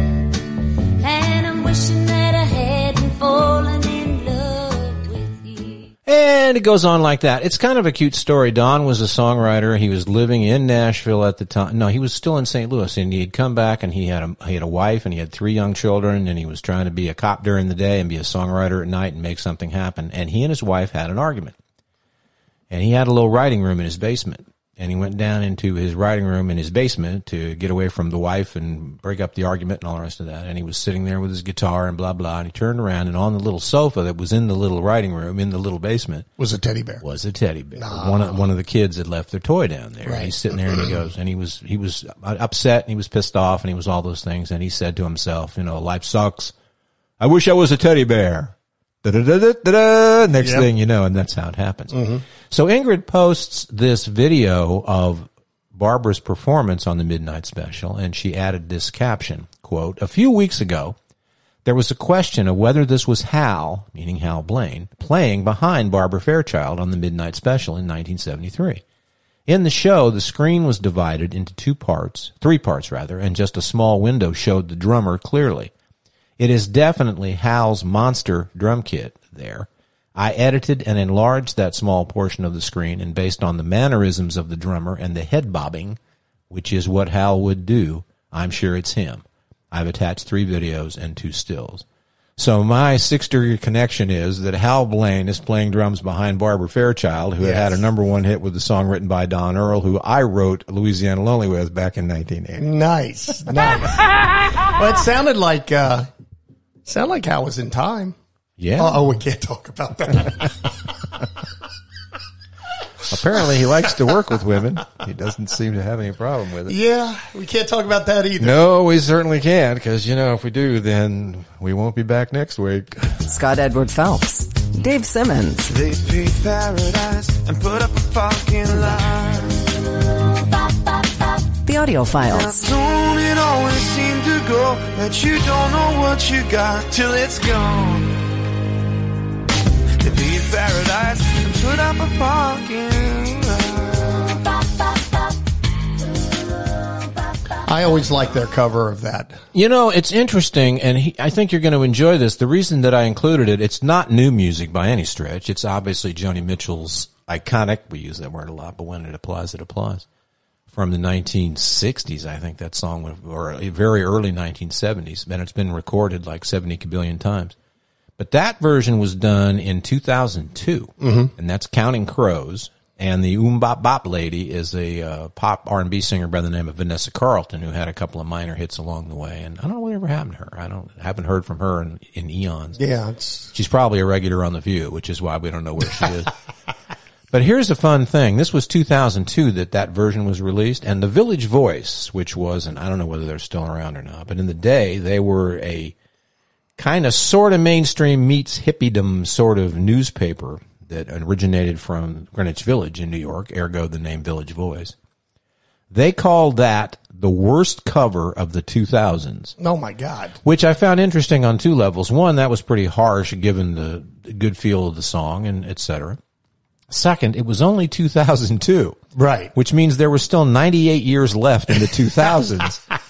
and I'm wishing that I hadn't fallen in love with you. And it goes on like that. It's kind of a cute story. Don was a songwriter. He was living in Nashville at the time. No, he was still in Saint Louis, and he had come back, and he had a he had a wife, and he had three young children, and he was trying to be a cop during the day and be a songwriter at night and make something happen. And he and his wife had an argument. And he had a little writing room in his basement. And he went down into his writing room in his basement to get away from the wife and break up the argument and all the rest of that. And he was sitting there with his guitar and blah, blah. And he turned around, and on the little sofa that was in the little writing room, in the little basement, was a teddy bear. Was a teddy bear. No. One of, one of the kids had left their toy down there. Right. And he's sitting there, and he goes, and he was, he was upset, and he was pissed off, and he was all those things. And he said to himself, you know, life sucks. I wish I was a teddy bear. Da-da-da-da-da-da. Next Yep. thing you know, and that's how it happens. Mm-hmm. So Ingrid posts this video of Barbara's performance on the Midnight Special, and she added this caption, quote, "A few weeks ago, there was a question of whether this was Hal, meaning Hal Blaine, playing behind Barbara Fairchild on the Midnight Special in nineteen seventy-three. In the show, the screen was divided into two parts, three parts rather, and just a small window showed the drummer clearly. It is definitely Hal's monster drum kit there. I edited and enlarged that small portion of the screen, and based on the mannerisms of the drummer and the head bobbing, which is what Hal would do, I'm sure it's him. I've attached three videos and two stills." So my six-degree connection is that Hal Blaine is playing drums behind Barbara Fairchild, who Yes. had had a number one hit with the song written by Don Earl, who I wrote Louisiana Lonely with back in nineteen eighty. Nice, nice. Well, it sounded like uh, sounded like Hal was in time. Yeah. Oh, we can't talk about that. Apparently he likes to work with women. He doesn't seem to have any problem with it. Yeah, we can't talk about that either. No, we certainly can't, because, you know, if we do, then we won't be back next week. Scott Edward Phelps, Dave Simmons. They paved paradise and put up a parking lot. The Audio Files. Don't it always seem to go that you don't know what you got till it's gone? They paved paradise and put up a parking lot. I always like their cover of that. You know, it's interesting, and he, I think you're going to enjoy this. The reason that I included it, it's not new music by any stretch. It's obviously Joni Mitchell's iconic, we use that word a lot, but when it applies, it applies, from the nineteen sixties, I think that song, was, or very early nineteen seventies, and it's been recorded like seventy billion times. But that version was done in two thousand two, mm-hmm. and that's Counting Crows. And the Oom Bop Bop lady is a uh, pop R and B singer by the name of Vanessa Carlton, who had a couple of minor hits along the way. And I don't know whatever happened to her. I don't haven't heard from her in, in eons. Yeah, it's... she's probably a regular on The View, which is why we don't know where she is. But here's the fun thing. This was two thousand two that that version was released, and the Village Voice, which was, and I don't know whether they're still around or not, but in the day, they were a kind of sort of mainstream meets hippiedom sort of newspaper that originated from Greenwich Village in New York, ergo the name Village Voice. They called that the worst cover of the two thousands. Oh, my God. Which I found interesting on two levels. One, that was pretty harsh given the good feel of the song and et cetera. Second, it was only two thousand two. Right. Which means there were still ninety-eight years left in the two thousands.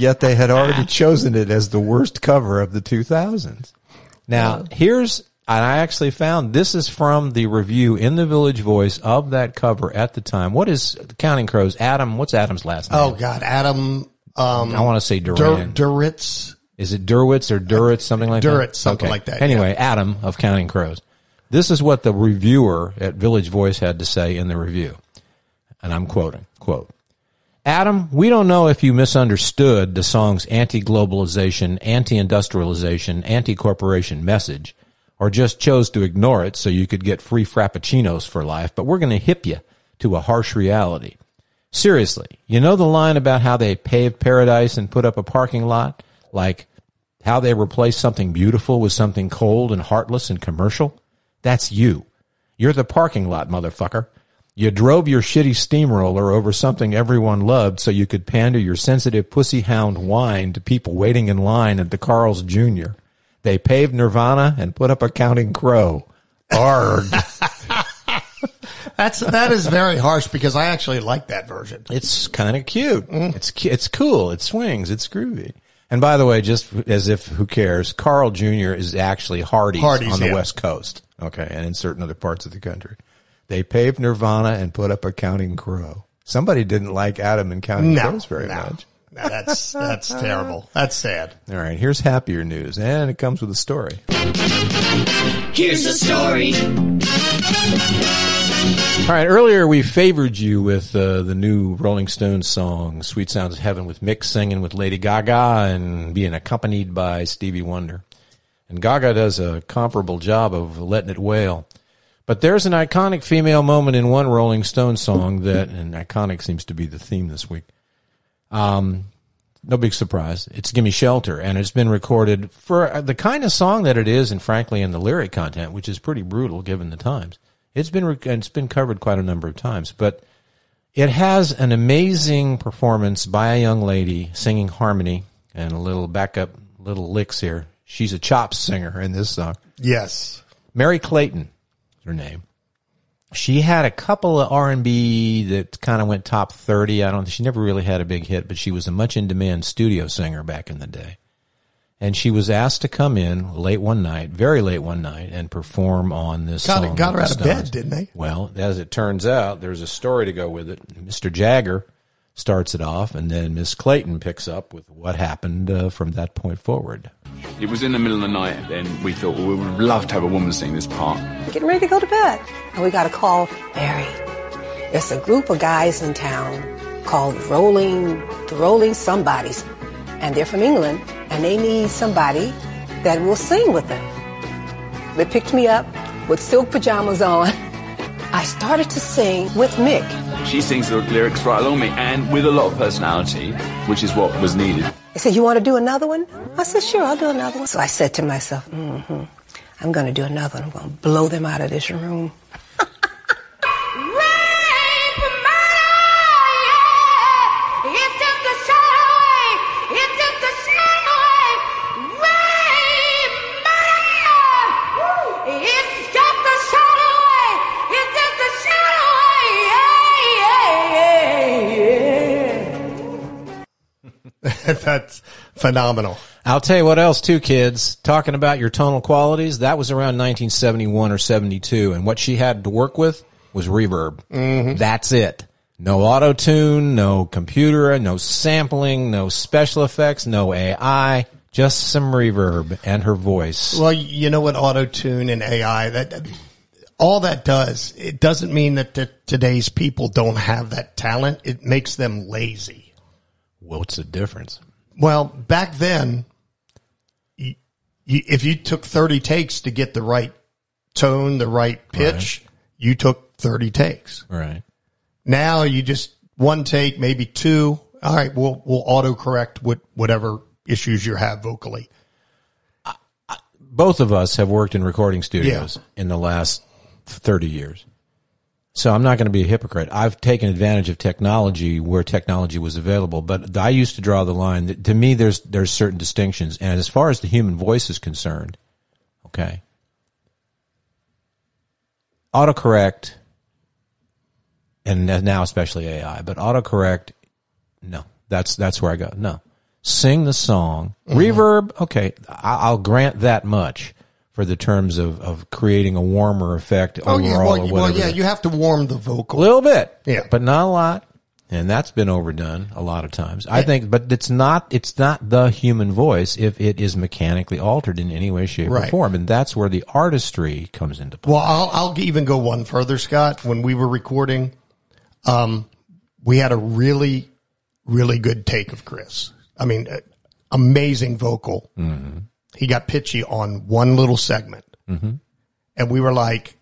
Yet they had already chosen it as the worst cover of the two thousands. Now, here's, and I actually found this is from the review in the Village Voice of that cover at the time. What is Counting Crows? Adam, what's Adam's last name? Oh, God. Adam. Um, I want to say Duran. Dur- Duritz. Is it Durwitz or Duritz, something like Duritz, that? something Okay. like that. Anyway, yeah. Adam of Counting Crows. This is what the reviewer at Village Voice had to say in the review. And I'm quoting, quote, Adam, we don't know if you misunderstood the song's anti-globalization, anti-industrialization, anti-corporation message, or just chose to ignore it so you could get free frappuccinos for life, but we're going to hip you to a harsh reality. Seriously, you know the line about how they paved paradise and put up a parking lot? Like how they replaced something beautiful with something cold and heartless and commercial? That's you. You're the parking lot, motherfucker. You drove your shitty steamroller over something everyone loved so you could pander your sensitive pussy hound whine to people waiting in line at the Carl's Junior They paved Nirvana and put up a Counting Crow. Arg. That's that is very harsh because I actually like that version. It's kind of cute. Mm. It's it's cool. It swings. It's groovy. And by the way, just as if who cares, Carl Junior is actually Hardee's, Hardee's on the yeah. West Coast. Okay, and in certain other parts of the country. They paved Nirvana and put up a Counting Crow. Somebody didn't like Adam and Counting no, Crows very no. much. No, that's that's terrible. That's sad. All right, here's happier news, and it comes with a story. Here's the story. All right, earlier we favored you with uh, the new Rolling Stones song, Sweet Sounds of Heaven, with Mick singing with Lady Gaga and being accompanied by Stevie Wonder. And Gaga does a comparable job of letting it wail. But there's an iconic female moment in one Rolling Stones song that, and iconic seems to be the theme this week. Um, no big surprise. It's Gimme Shelter, and it's been recorded for the kind of song that it is, and frankly in the lyric content, which is pretty brutal given the times. It's been rec- it's been covered quite a number of times, but it has an amazing performance by a young lady singing harmony and a little backup, little licks here. She's a chops singer in this song. Yes. Mary Clayton is her name. She had a couple of R and B that kind of went top thirty. I don't. She never really had a big hit, but she was a much in demand studio singer back in the day. And she was asked to come in late one night, very late one night, and perform on this got song. It, got her out Stones. of bed, didn't they? Well, as it turns out, there's a story to go with it. Mister Jagger starts it off, and then Miss Clayton picks up with what happened uh, from that point forward. It was in the middle of the night, and we thought, well, we would love to have a woman sing this part. Getting ready to go to bed. And we got a call, Barry, there's a group of guys in town called Rolling, the Rolling Somebodies. And they're from England, and they need somebody that will sing with them. They picked me up with silk pajamas on. I started to sing with Mick. She sings the lyrics right along me, and with a lot of personality, which is what was needed. They said, you want to do another one? I said, sure, I'll do another one. So I said to myself, mm-hmm, I'm going to do another one. I'm going to blow them out of this room. That's phenomenal. I'll tell you what else, too, kids. Talking about your tonal qualities, that was around nineteen seventy-one or seventy-two, and what she had to work with was reverb. Mm-hmm. That's it. No auto-tune, no computer, no sampling, no special effects, no A I, just some reverb and her voice. Well, you know what auto-tune and A I, that all that does, it doesn't mean that the, today's people don't have that talent. It makes them lazy. What's the difference? Well, back then, you, you, if you took thirty takes to get the right tone, the right pitch, right. you took thirty takes. Right. Now you just one take, maybe two. All right, we'll we'll autocorrect what whatever issues you have vocally. I, I, both of us have worked in recording studios yeah. in the last thirty years. So I'm not going to be a hypocrite. I've taken advantage of technology where technology was available, but I used to draw the line that to me there's there's certain distinctions. And as far as the human voice is concerned, okay, autocorrect, and now especially A I, but autocorrect, no, that's that's where I go. No, sing the song. Mm-hmm. Reverb, okay, I'll grant that much for the terms of, of creating a warmer effect oh, overall yeah, well, or whatever. Well, yeah, you have to warm the vocal. A little bit. Yeah. But not a lot. And that's been overdone a lot of times. I think, but it's not, it's not the human voice if it is mechanically altered in any way, shape, right. or form. And that's where the artistry comes into play. Well, I'll, I'll even go one further, Scott. When we were recording, um, we had a really, really good take of Chris. I mean, amazing vocal. Mm-hmm. He got pitchy on one little segment. Mm-hmm. And we were like,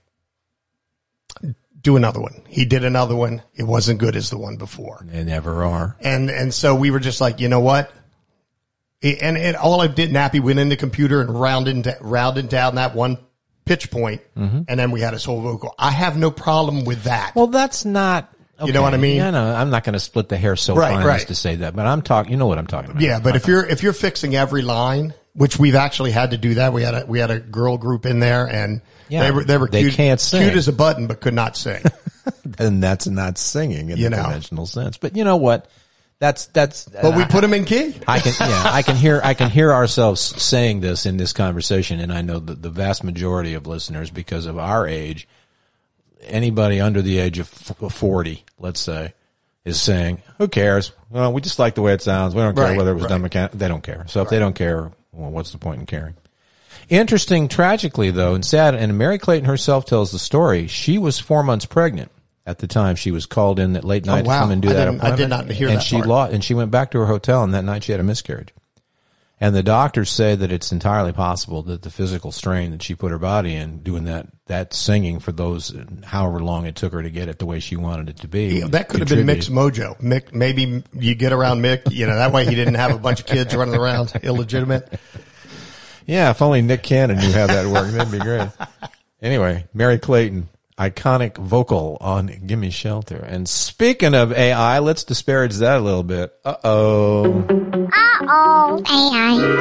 do another one. He did another one. It wasn't good as the one before. They never are. And and so we were just like, you know what? It, and it, all I did, Nappy went in the computer and rounded, rounded down that one pitch point, mm-hmm. and then we had his whole vocal. I have no problem with that. Well, that's not... Okay. You know what I mean? Yeah, no, I'm not going to split the hair so right, fine right. as to say that, but I'm talking, you know what I'm talking about. Yeah, but if you're, if you're fixing every line, which we've actually had to do that, we had a, we had a girl group in there and yeah, they were, they were they cute, can't sing. cute as a button, but could not sing. And that's not singing in you the know. conventional sense. But you know what? That's, that's, but we put him in key. I can, yeah, I can hear, I can hear ourselves saying this in this conversation. And I know that the vast majority of listeners, because of our age, anybody under the age of forty, let's say, is saying, who cares? Well, we just like the way it sounds. We don't care right, whether it was right. done mechanically. They don't care. So if right. they don't care, well, what's the point in caring? Interesting, tragically, though, and sad, and Mary Clayton herself tells the story, she was four months pregnant at the time. She was called in at late night oh, wow. to come and do I that didn't, appointment. I did not hear and that she part. lost, and she went back to her hotel, and that night she had a miscarriage. And the doctors say that it's entirely possible that the physical strain that she put her body in doing that, that singing for those, however long it took her to get it the way she wanted it to be. Yeah, that could have been Mick's mojo. Mick, maybe you get around Mick, you know, that way he didn't have a bunch of kids running around illegitimate. Yeah, if only Nick Cannon knew how that worked, that'd be great. Anyway, Mary Clayton, iconic vocal on Gimme Shelter. And speaking of A I, let's disparage that a little bit. Uh-oh. Uh-oh. A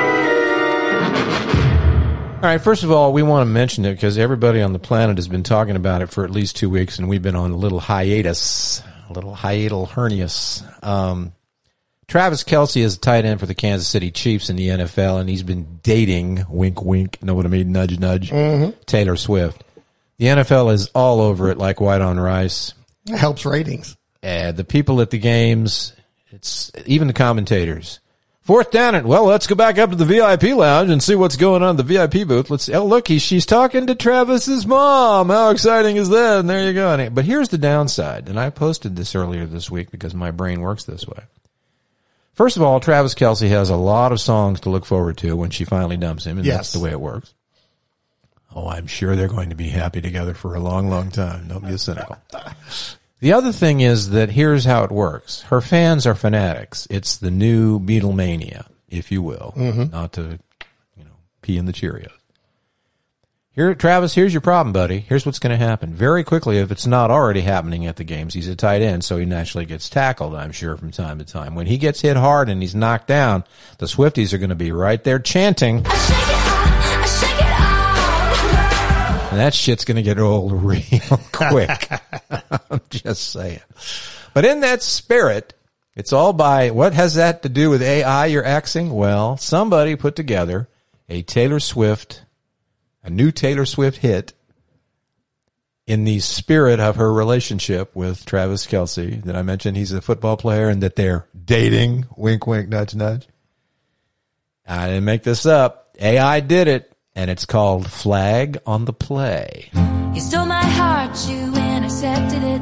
I. All right, first of all, we want to mention it because everybody on the planet has been talking about it for at least two weeks, and we've been on a little hiatus, a little hiatal hernius. Um, Travis Kelce is a tight end for the Kansas City Chiefs in the N F L, and he's been dating, wink, wink, know what I mean, nudge, nudge, mm-hmm. Taylor Swift. The N F L is all over it like white on rice. It helps ratings. Uh, the people at the games, it's even the commentators. Fourth down, and well, let's go back up to the V I P lounge and see what's going on in the V I P booth. Let's. Oh, look, he, she's talking to Travis's mom. How exciting is that? And there you go. But here's the downside, and I posted this earlier this week because my brain works this way. First of all, Travis Kelce has a lot of songs to look forward to when she finally dumps him, and yes. that's the way it works. Oh, I'm sure they're going to be happy together for a long, long time. Don't be cynical. The other thing is that here's how it works. Her fans are fanatics. It's the new Beatlemania, if you will, mm-hmm. not to, you know, pee in the Cheerios. Here, Travis, here's your problem, buddy. Here's what's going to happen. Very quickly, if it's not already happening at the games, he's a tight end, so he naturally gets tackled, I'm sure, from time to time. When he gets hit hard and he's knocked down, the Swifties are going to be right there chanting. I shake it off, I shake it off. And that shit's going to get old real quick. I'm just saying. But in that spirit, it's all by, what has that to do with A I you're axing? Well, somebody put together a Taylor Swift a new Taylor Swift hit in the spirit of her relationship with Travis Kelce that I mentioned he's a football player and that they're dating. Wink, wink, nudge, nudge. I didn't make this up. A I did it, and it's called Flag on the Play. You stole my heart, you intercepted it.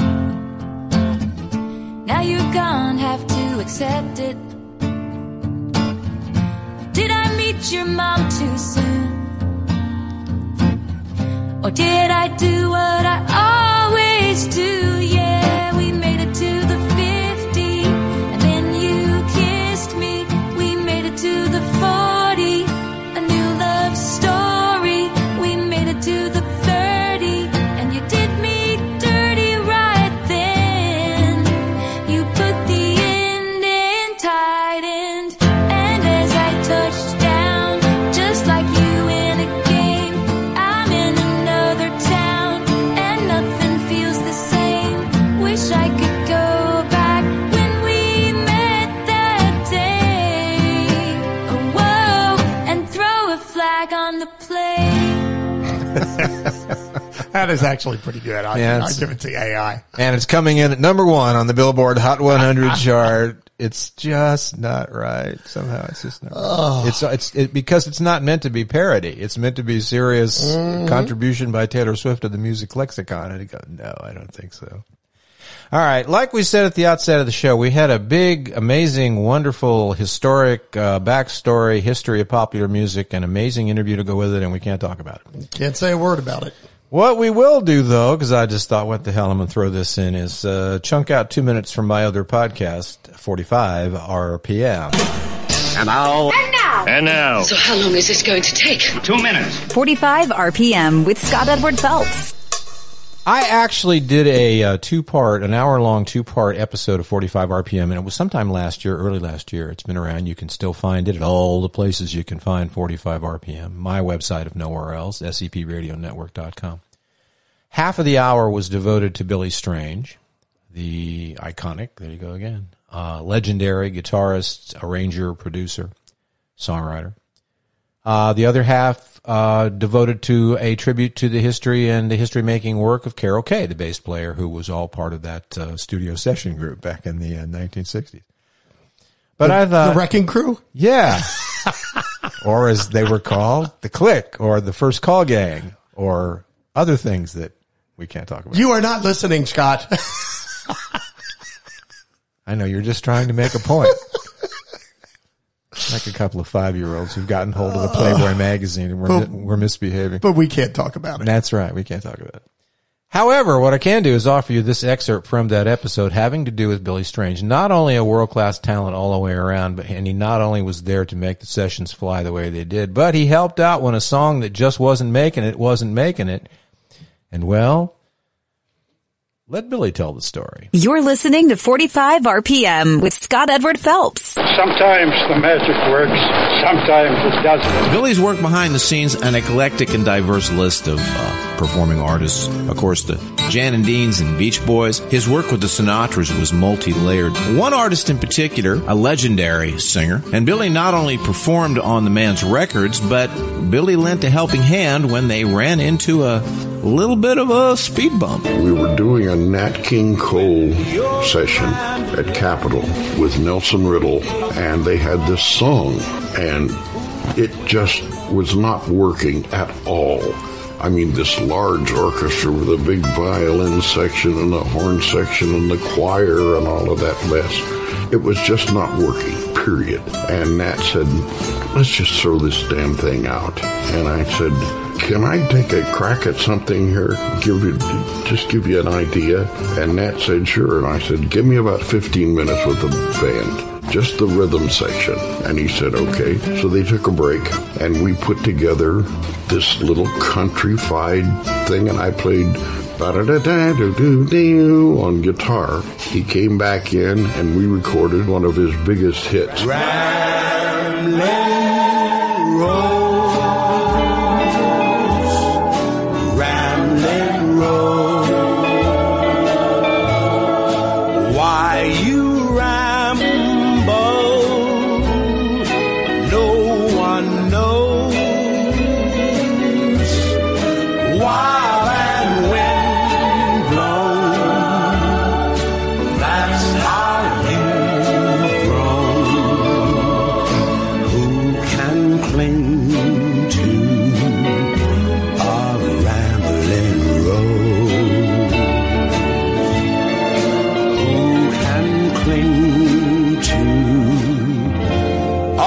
Now you're gone, have to accept it. Did I meet your mom too soon? Or did I do what I always do? Yeah, we made it to the fifty, and then you kissed me. We made it to the forty, a new love story. We made it to the thirty, and you did me dirty right then. You put the end in tight end, and as I touched down, just like you in a game, I'm in another town, and nothing That is actually pretty good. I, Yeah, I it's- give it to A I. And it's coming in at number one on the Billboard Hot one hundred chart. It's just not right. Somehow it's just not right. Oh. It's, it's, it, because it's not meant to be parody. It's meant to be serious Mhm. contribution by Taylor Swift to the music lexicon. And I go, no, I don't think so. All right. Like we said at the outset of the show, we had a big, amazing, wonderful, historic, uh, backstory, history of popular music, and amazing interview to go with it, and we can't talk about it. Can't say a word about it. What we will do, though, because I just thought, what the hell, I'm going to throw this in, is uh, chunk out two minutes from my other podcast, forty-five R P M. And now. And now. And now. So how long is this going to take? Two minutes. forty-five R P M with Scott Edward Phelps. I actually did a uh, two-part, an hour-long two-part episode of forty-five R P M, and it was sometime last year, early last year. It's been around. You can still find it at all the places you can find forty-five R P M. My website, if nowhere else, S E P radio network dot com. Half of the hour was devoted to Billy Strange, the iconic, there you go again, uh, legendary guitarist, arranger, producer, songwriter. Uh, the other half uh, devoted to a tribute to the history and the history-making work of Carol Kaye, the bass player who was all part of that uh, studio session group back in the uh, nineteen sixties. But the, I thought... The Wrecking Crew? Yeah. Or as they were called, the Click, or the First Call Gang, or other things that we can't talk about. You are not listening, Scott. I know, you're just trying to make a point. Like a couple of five-year-olds who've gotten hold of the Playboy magazine and we're, But- we're misbehaving. But we can't talk about it. That's right. We can't talk about it. However, what I can do is offer you this excerpt from that episode having to do with Billy Strange. Not only a world-class talent all the way around, but and he not only was there to make the sessions fly the way they did, but he helped out when a song that just wasn't making it wasn't making it. And, well, let Billy tell the story. You're listening to forty-five R P M with Scott Edward Phelps. Sometimes the magic works, sometimes it doesn't. Billy's work behind the scenes, an eclectic and diverse list of uh, performing artists. Of course, the Jan and Deans and Beach Boys. His work with the Sinatras was multi-layered. One artist in particular, a legendary singer, and Billy not only performed on the man's records, but Billy lent a helping hand when they ran into a little bit of a speed bump. We were doing a Nat King Cole session at Capitol with Nelson Riddle, and they had this song, and it just was not working at all. I mean, this large orchestra with a big violin section and a horn section and the choir and all of that mess. It was just not working, period. And Nat said, let's just throw this damn thing out. And I said, can I take a crack at something here? Give you, just give you an idea? And Nat said, sure. And I said, give me about fifteen minutes with the band, just the rhythm section. And he said, okay. So they took a break, and we put together this little countrified thing, and I played ba-da-da-da-do-do-do on guitar. He came back in, and we recorded one of his biggest hits. Ramblin' Rose, Ramblin' Rose, why you ramble, no one knows. While and wind blows, that's how you've grown. Who can cling to a rambling rose? Who can cling to a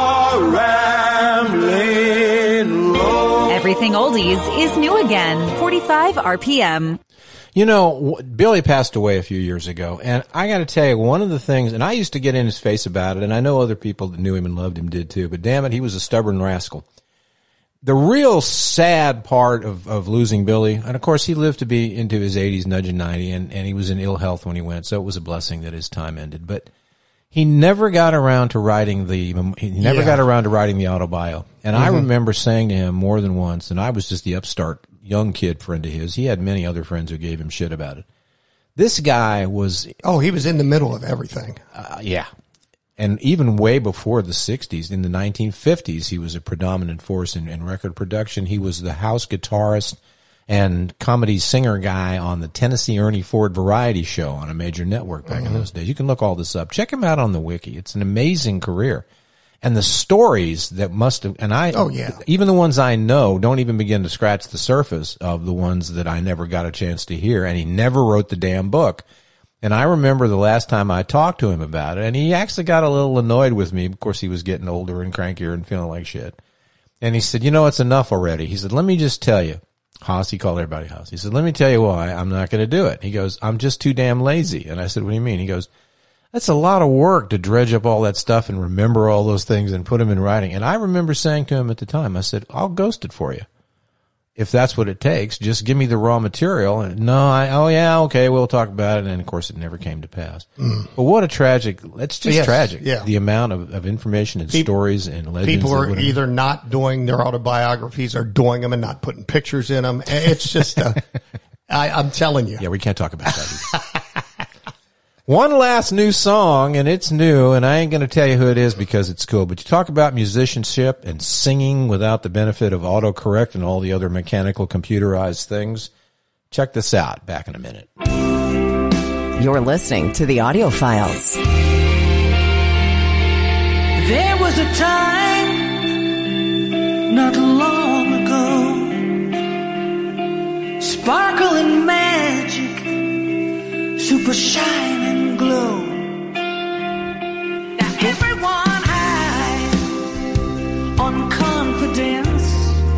rambling rose? Everything Oldies is new again. forty-five R P M. You know, w- Billy passed away a few years ago, and I got to tell you, one of the things, and I used to get in his face about it, and I know other people that knew him and loved him did too, but damn it, he was a stubborn rascal. The real sad part of, of losing Billy, and of course he lived to be into his eighties, nudging ninety, and, and he was in ill health when he went, so it was a blessing that his time ended, but he never got around to writing the, he never Yeah. got around to writing the autobio. And I Mhm. remember saying to him more than once, and I was just the upstart young kid friend of his. He had many other friends who gave him shit about it. This guy was, Oh, he was in the middle of everything. uh, yeah. And even way before the sixties, in the nineteen fifties, he was a predominant force in, in record production. He was the house guitarist and comedy singer guy on the Tennessee Ernie Ford variety show on a major network back in those days. You can look all this up. Check him out on the wiki. It's an amazing career. And the stories that must have, and I, oh, yeah. even the ones I know don't even begin to scratch the surface of the ones that I never got a chance to hear. And he never wrote the damn book. And I remember the last time I talked to him about it, and he actually got a little annoyed with me. Of course, he was getting older and crankier and feeling like shit. And he said, you know, it's enough already. He said, let me just tell you. Haas, he called everybody Haas. He said, let me tell you why I'm not going to do it. He goes, I'm just too damn lazy. And I said, what do you mean? He goes, that's a lot of work to dredge up all that stuff and remember all those things and put them in writing. And I remember saying to him at the time, I said, I'll ghost it for you. If that's what it takes, just give me the raw material. And no, I, oh yeah, okay, we'll talk about it. And of course it never came to pass. Mm. But what a tragic, it's just yes, tragic. Yeah. The amount of, of information and people, stories and legends. People are either not doing their autobiographies or doing them and not putting pictures in them. It's just, uh, I, I'm telling you. Yeah, we can't talk about that either. One last new song, and it's new, and I ain't going to tell you who it is because it's cool. But you talk about musicianship and singing without the benefit of autocorrect and all the other mechanical computerized things. Check this out. Back in a minute. You're listening to the Audio Files. There was a time not long ago, sparkling magic, super shine and glow. Now everyone high on confidence,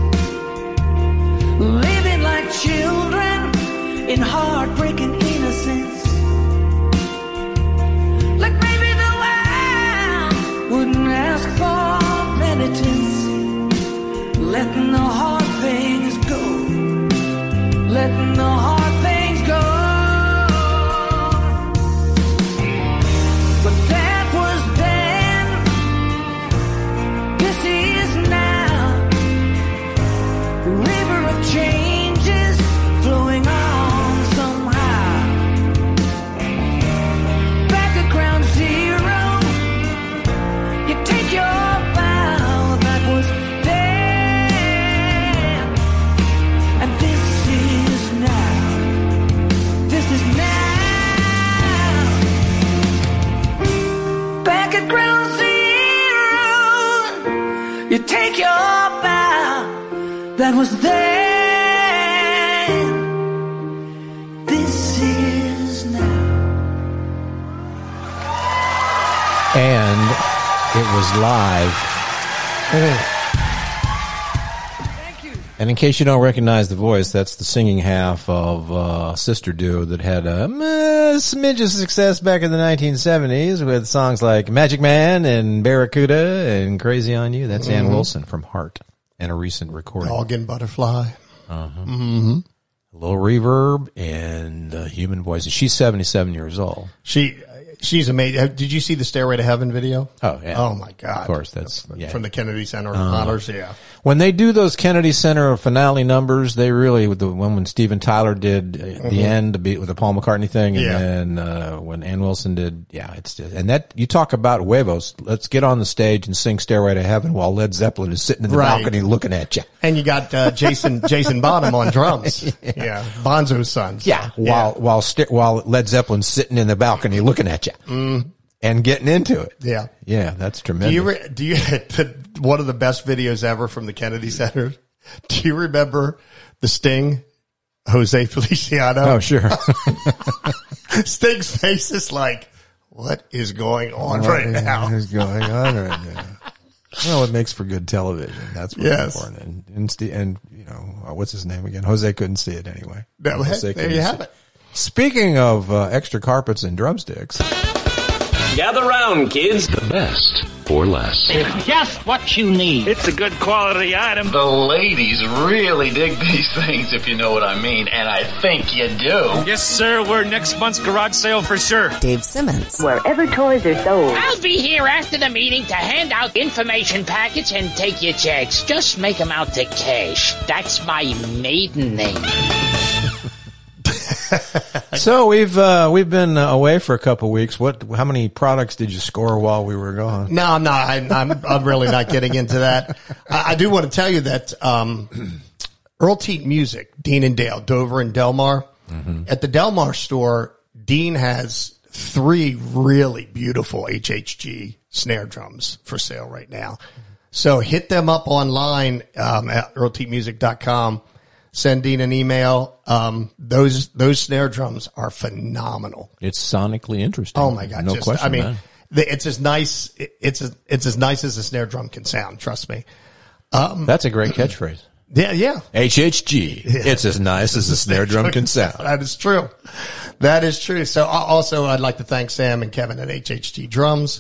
living like children in heartbreaking innocence. Like maybe the world wouldn't ask for penitence, letting the hard things go, letting the hard things go. Changes flowing on somehow. Back at ground zero, you take your bow that was there. And this is now. This is now. Back at ground zero, you take your bow that was there. And it was live. Thank you. And in case you don't recognize the voice, that's the singing half of uh, Sister duo that had a uh, smidge of success back in the nineteen seventies with songs like Magic Man and Barracuda and Crazy on You. That's mm-hmm. Ann Wilson from Heart and a recent recording. Dog and Butterfly. Uh-huh. Mm-hmm. A little reverb and uh, human voice. She's seventy-seven years old. She... She's amazing. Did you see the Stairway to Heaven video? Oh, yeah. Oh, my God. Of course. That's yeah. From the Kennedy Center uh, honors, yeah. When they do those Kennedy Center finale numbers, they really, with the one when Steven Tyler did uh, mm-hmm. the end, the beat with the Paul McCartney thing, and yeah. then uh, when Ann Wilson did, yeah, it's just, and that, you talk about huevos. Let's get on the stage and sing Stairway to Heaven while Led Zeppelin is sitting in the right. balcony looking at you. And you got uh, Jason Jason Bonham on drums. yeah. yeah. Bonzo's sons. Yeah. While, yeah. while, st- while Led Zeppelin's sitting in the balcony looking at you. Mm. And getting into it. Yeah. Yeah, that's tremendous. Do you, re- do you, one of the best videos ever from the Kennedy Center? Do you remember the Sting, Jose Feliciano? Oh, sure. Sting's face is like, what is going on what right now? What is going on right now? Well, it makes for good television. That's what's yes. important. And, and, St- and, you know, uh, what's his name again? Jose couldn't see it anyway. No, heck, there you have it. Speaking of uh, extra carpets and drumsticks. Gather round, kids. The best for less. It's just what you need. It's a good quality item. The ladies really dig these things, if you know what I mean, and I think you do. Yes, sir. We're next month's garage sale for sure. Dave Simmons. Wherever toys are sold. I'll be here after the meeting to hand out information packets and take your checks. Just make them out to cash. That's my maiden name. So we've uh, we've been uh, away for a couple of weeks. What? How many products did you score while we were gone? No, I'm not. I'm I'm, I'm really not getting into that. I, I do want to tell you that um, Earl Teat Music, Dean and Dale, Dover and Delmar. Mm-hmm. At the Delmar store, Dean has three really beautiful H H G snare drums for sale right now. So hit them up online um, at earl teat music dot com. Send Dean an email. Um, those those snare drums are phenomenal. It's sonically interesting. Oh my God! No just, question. I mean, man. it's as nice. It's as, it's as nice as a snare drum can sound. Trust me. Um, That's a great catchphrase. Yeah, yeah. H H G. Yeah. It's as nice as a snare drum can sound. That is true. That is true. So also, I'd like to thank Sam and Kevin at H H G Drums,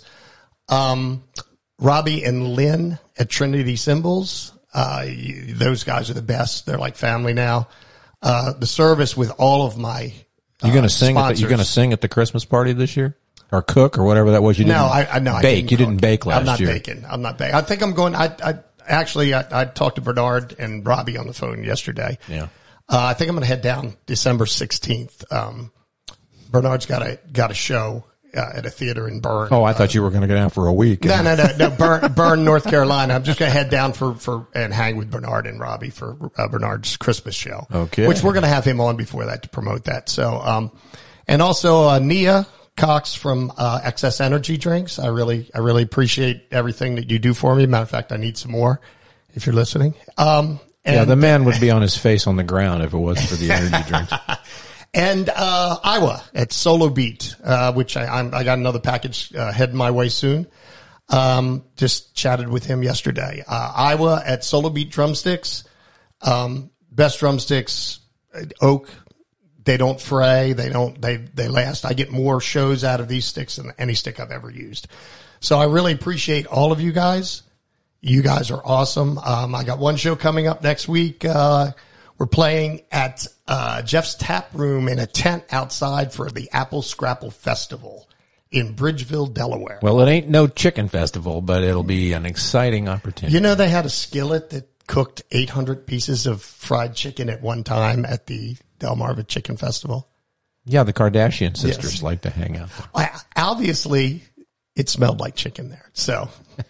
um, Robbie and Lynn at Trinity Cymbals. Uh, you, those guys are the best. They're like family now. Uh, the service with all of my, uh, you gonna sing sponsors. at the, you gonna sing at the Christmas party this year or cook or whatever that was? You didn't no, I, I no, bake. I didn't you cook. didn't bake last I'm not year. baking. I'm not baking. I think I'm going, I, I actually, I, I talked to Bernard and Robbie on the phone yesterday. Yeah. Uh, I think I'm going to head down December sixteenth. Um, Bernard's got a, got a show. Uh, at a theater in Bern. Oh, I thought uh, you were going to go down for a week. No, no, no, no. Bern, Bern, North Carolina. I'm just going to head down for, for, and hang with Bernard and Robbie for uh, Bernard's Christmas show. Okay. Which we're going to have him on before that to promote that. So, um, and also, uh, Nia Cox from, uh, Excess Energy Drinks. I really, I really appreciate everything that you do for me. Matter of fact, I need some more if you're listening. Um, and yeah, the man would be on his face on the ground if it wasn't for the energy drinks. And, uh, Iowa at Solo Beat, uh, which I, I'm, I got another package, uh, heading my way soon. Um, just chatted with him yesterday. Uh, Iowa at Solo Beat Drumsticks, um, best drumsticks, oak. They don't fray. They don't, they, they last. I get more shows out of these sticks than any stick I've ever used. So I really appreciate all of you guys. You guys are awesome. Um, I got one show coming up next week. Uh, We're playing at uh Jeff's Tap Room in a tent outside for the Apple Scrapple Festival in Bridgeville, Delaware. Well, it ain't no chicken festival, but it'll be an exciting opportunity. You know, they had a skillet that cooked eight hundred pieces of fried chicken at one time at the Delmarva Chicken Festival. Yeah, the Kardashian sisters Yes. like to hang out there. I, obviously, it smelled like chicken there. So...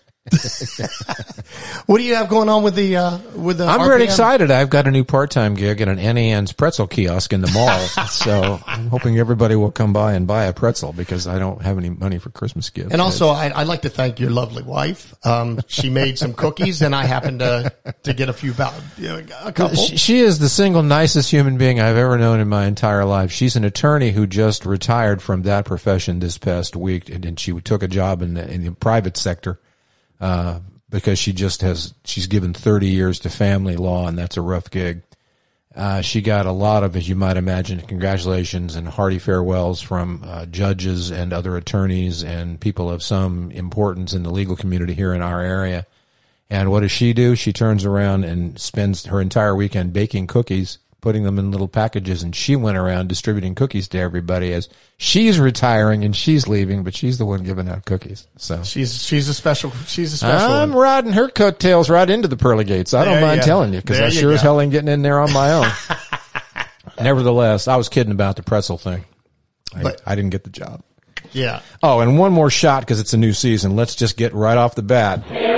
What do you have going on with the uh with the I'm R P M? very excited. I've got a new part-time gig at an Annie Ann's pretzel kiosk in the mall. So I'm hoping everybody will come by and buy a pretzel because I don't have any money for Christmas gifts. And also, I, I'd like to thank your lovely wife. Um, she made some cookies, and I happened to to get a few about you know, a couple. She, she is the single nicest human being I've ever known in my entire life. She's an attorney who just retired from that profession this past week, and, and she took a job in the, in the private sector. Uh, because she just has, she's given thirty years to family law, and that's a rough gig. Uh, she got a lot of, as you might imagine, congratulations and hearty farewells from uh, judges and other attorneys and people of some importance in the legal community here in our area. And what does she do? She turns around and spends her entire weekend baking cookies, putting them in little packages, and she went around distributing cookies to everybody as she's retiring and she's leaving, but she's the one giving out cookies. So she's she's a special she's a special I'm one. riding her coattails right into the pearly gates. I don't There mind you telling you because There I you sure as go. hell ain't getting in there on my own. Nevertheless, I was kidding about the pretzel thing. I, But- I didn't get the job. Yeah. Oh, and one more shot because it's a new season. Let's just get right off the bat.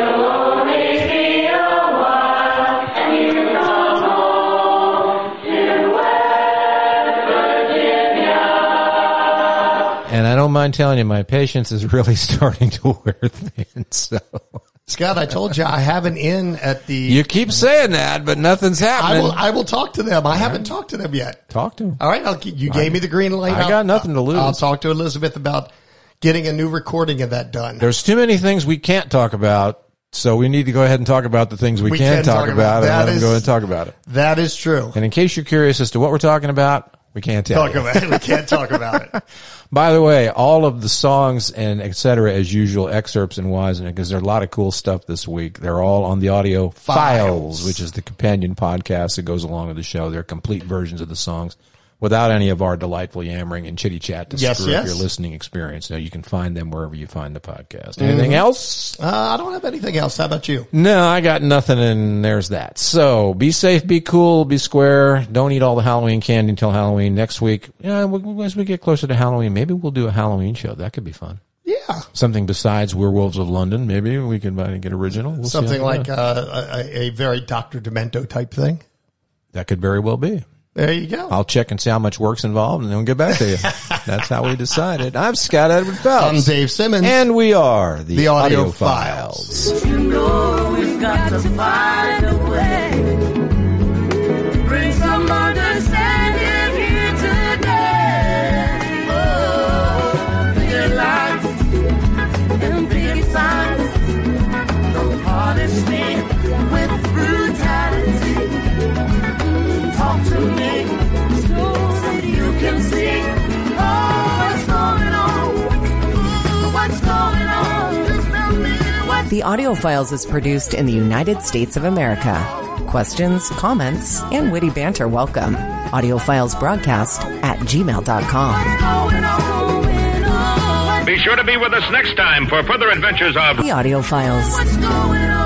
And I don't mind telling you, my patience is really starting to wear thin. So, Scott, I told you I have an in at the. you keep saying that, but nothing's I happening. will. I will talk to them. I haven't talked to them yet. Talk to them. All right. I'll, keep- you gave me the green light. I I'll- got nothing to lose. I'll talk to Elizabeth about getting a new recording of that done. There's too many things we can't talk about, so we need to go ahead and talk about the things we, We can, can talk, talk about, about. and That let them is- go ahead and talk about it. That is true. And in case you're curious as to what we're talking about, we can't tell Talk you. about it. We can't talk about it. By the way, all of the songs and et cetera, as usual, excerpts and whys, because there's a lot of cool stuff this week. They're all on the audio files, Files. which is the companion podcast that goes along with the show. They're complete versions of the songs without any of our delightful yammering and chitty chat to Yes, screw up yes. your listening experience. Now you can find them wherever you find the podcast. Anything else? Uh, I don't have anything else. How about you? No, I got nothing, and there's that. So be safe, be cool, be square. Don't eat all the Halloween candy until Halloween. Next week, yeah, we- as we get closer to Halloween, maybe we'll do a Halloween show. That could be fun. Yeah. Something besides Werewolves of London. Maybe we can uh, get original. We'll see Something how it like goes. uh, a, a very Doctor Demento type thing. That could very well be. There you go. I'll check and see how much work's involved, and then we'll get back to you. That's how we decided. I'm Scott Edward Phelps. I'm Dave Simmons. And we are the, the Audio, Audio Files. Files. You know we've got to find a way. Bring some understanding here today. Oh, picket lines and picket signs. Don't punish me with brutality. Talk to me so that you can see oh, what's going on. What's going on? Just tell me what's The Audio Files is produced in the United States of America. Questions, comments, and witty banter welcome. Audio Files broadcast at gmail dot com. Be sure to be with us next time for further adventures of The Audio Files. What's going on?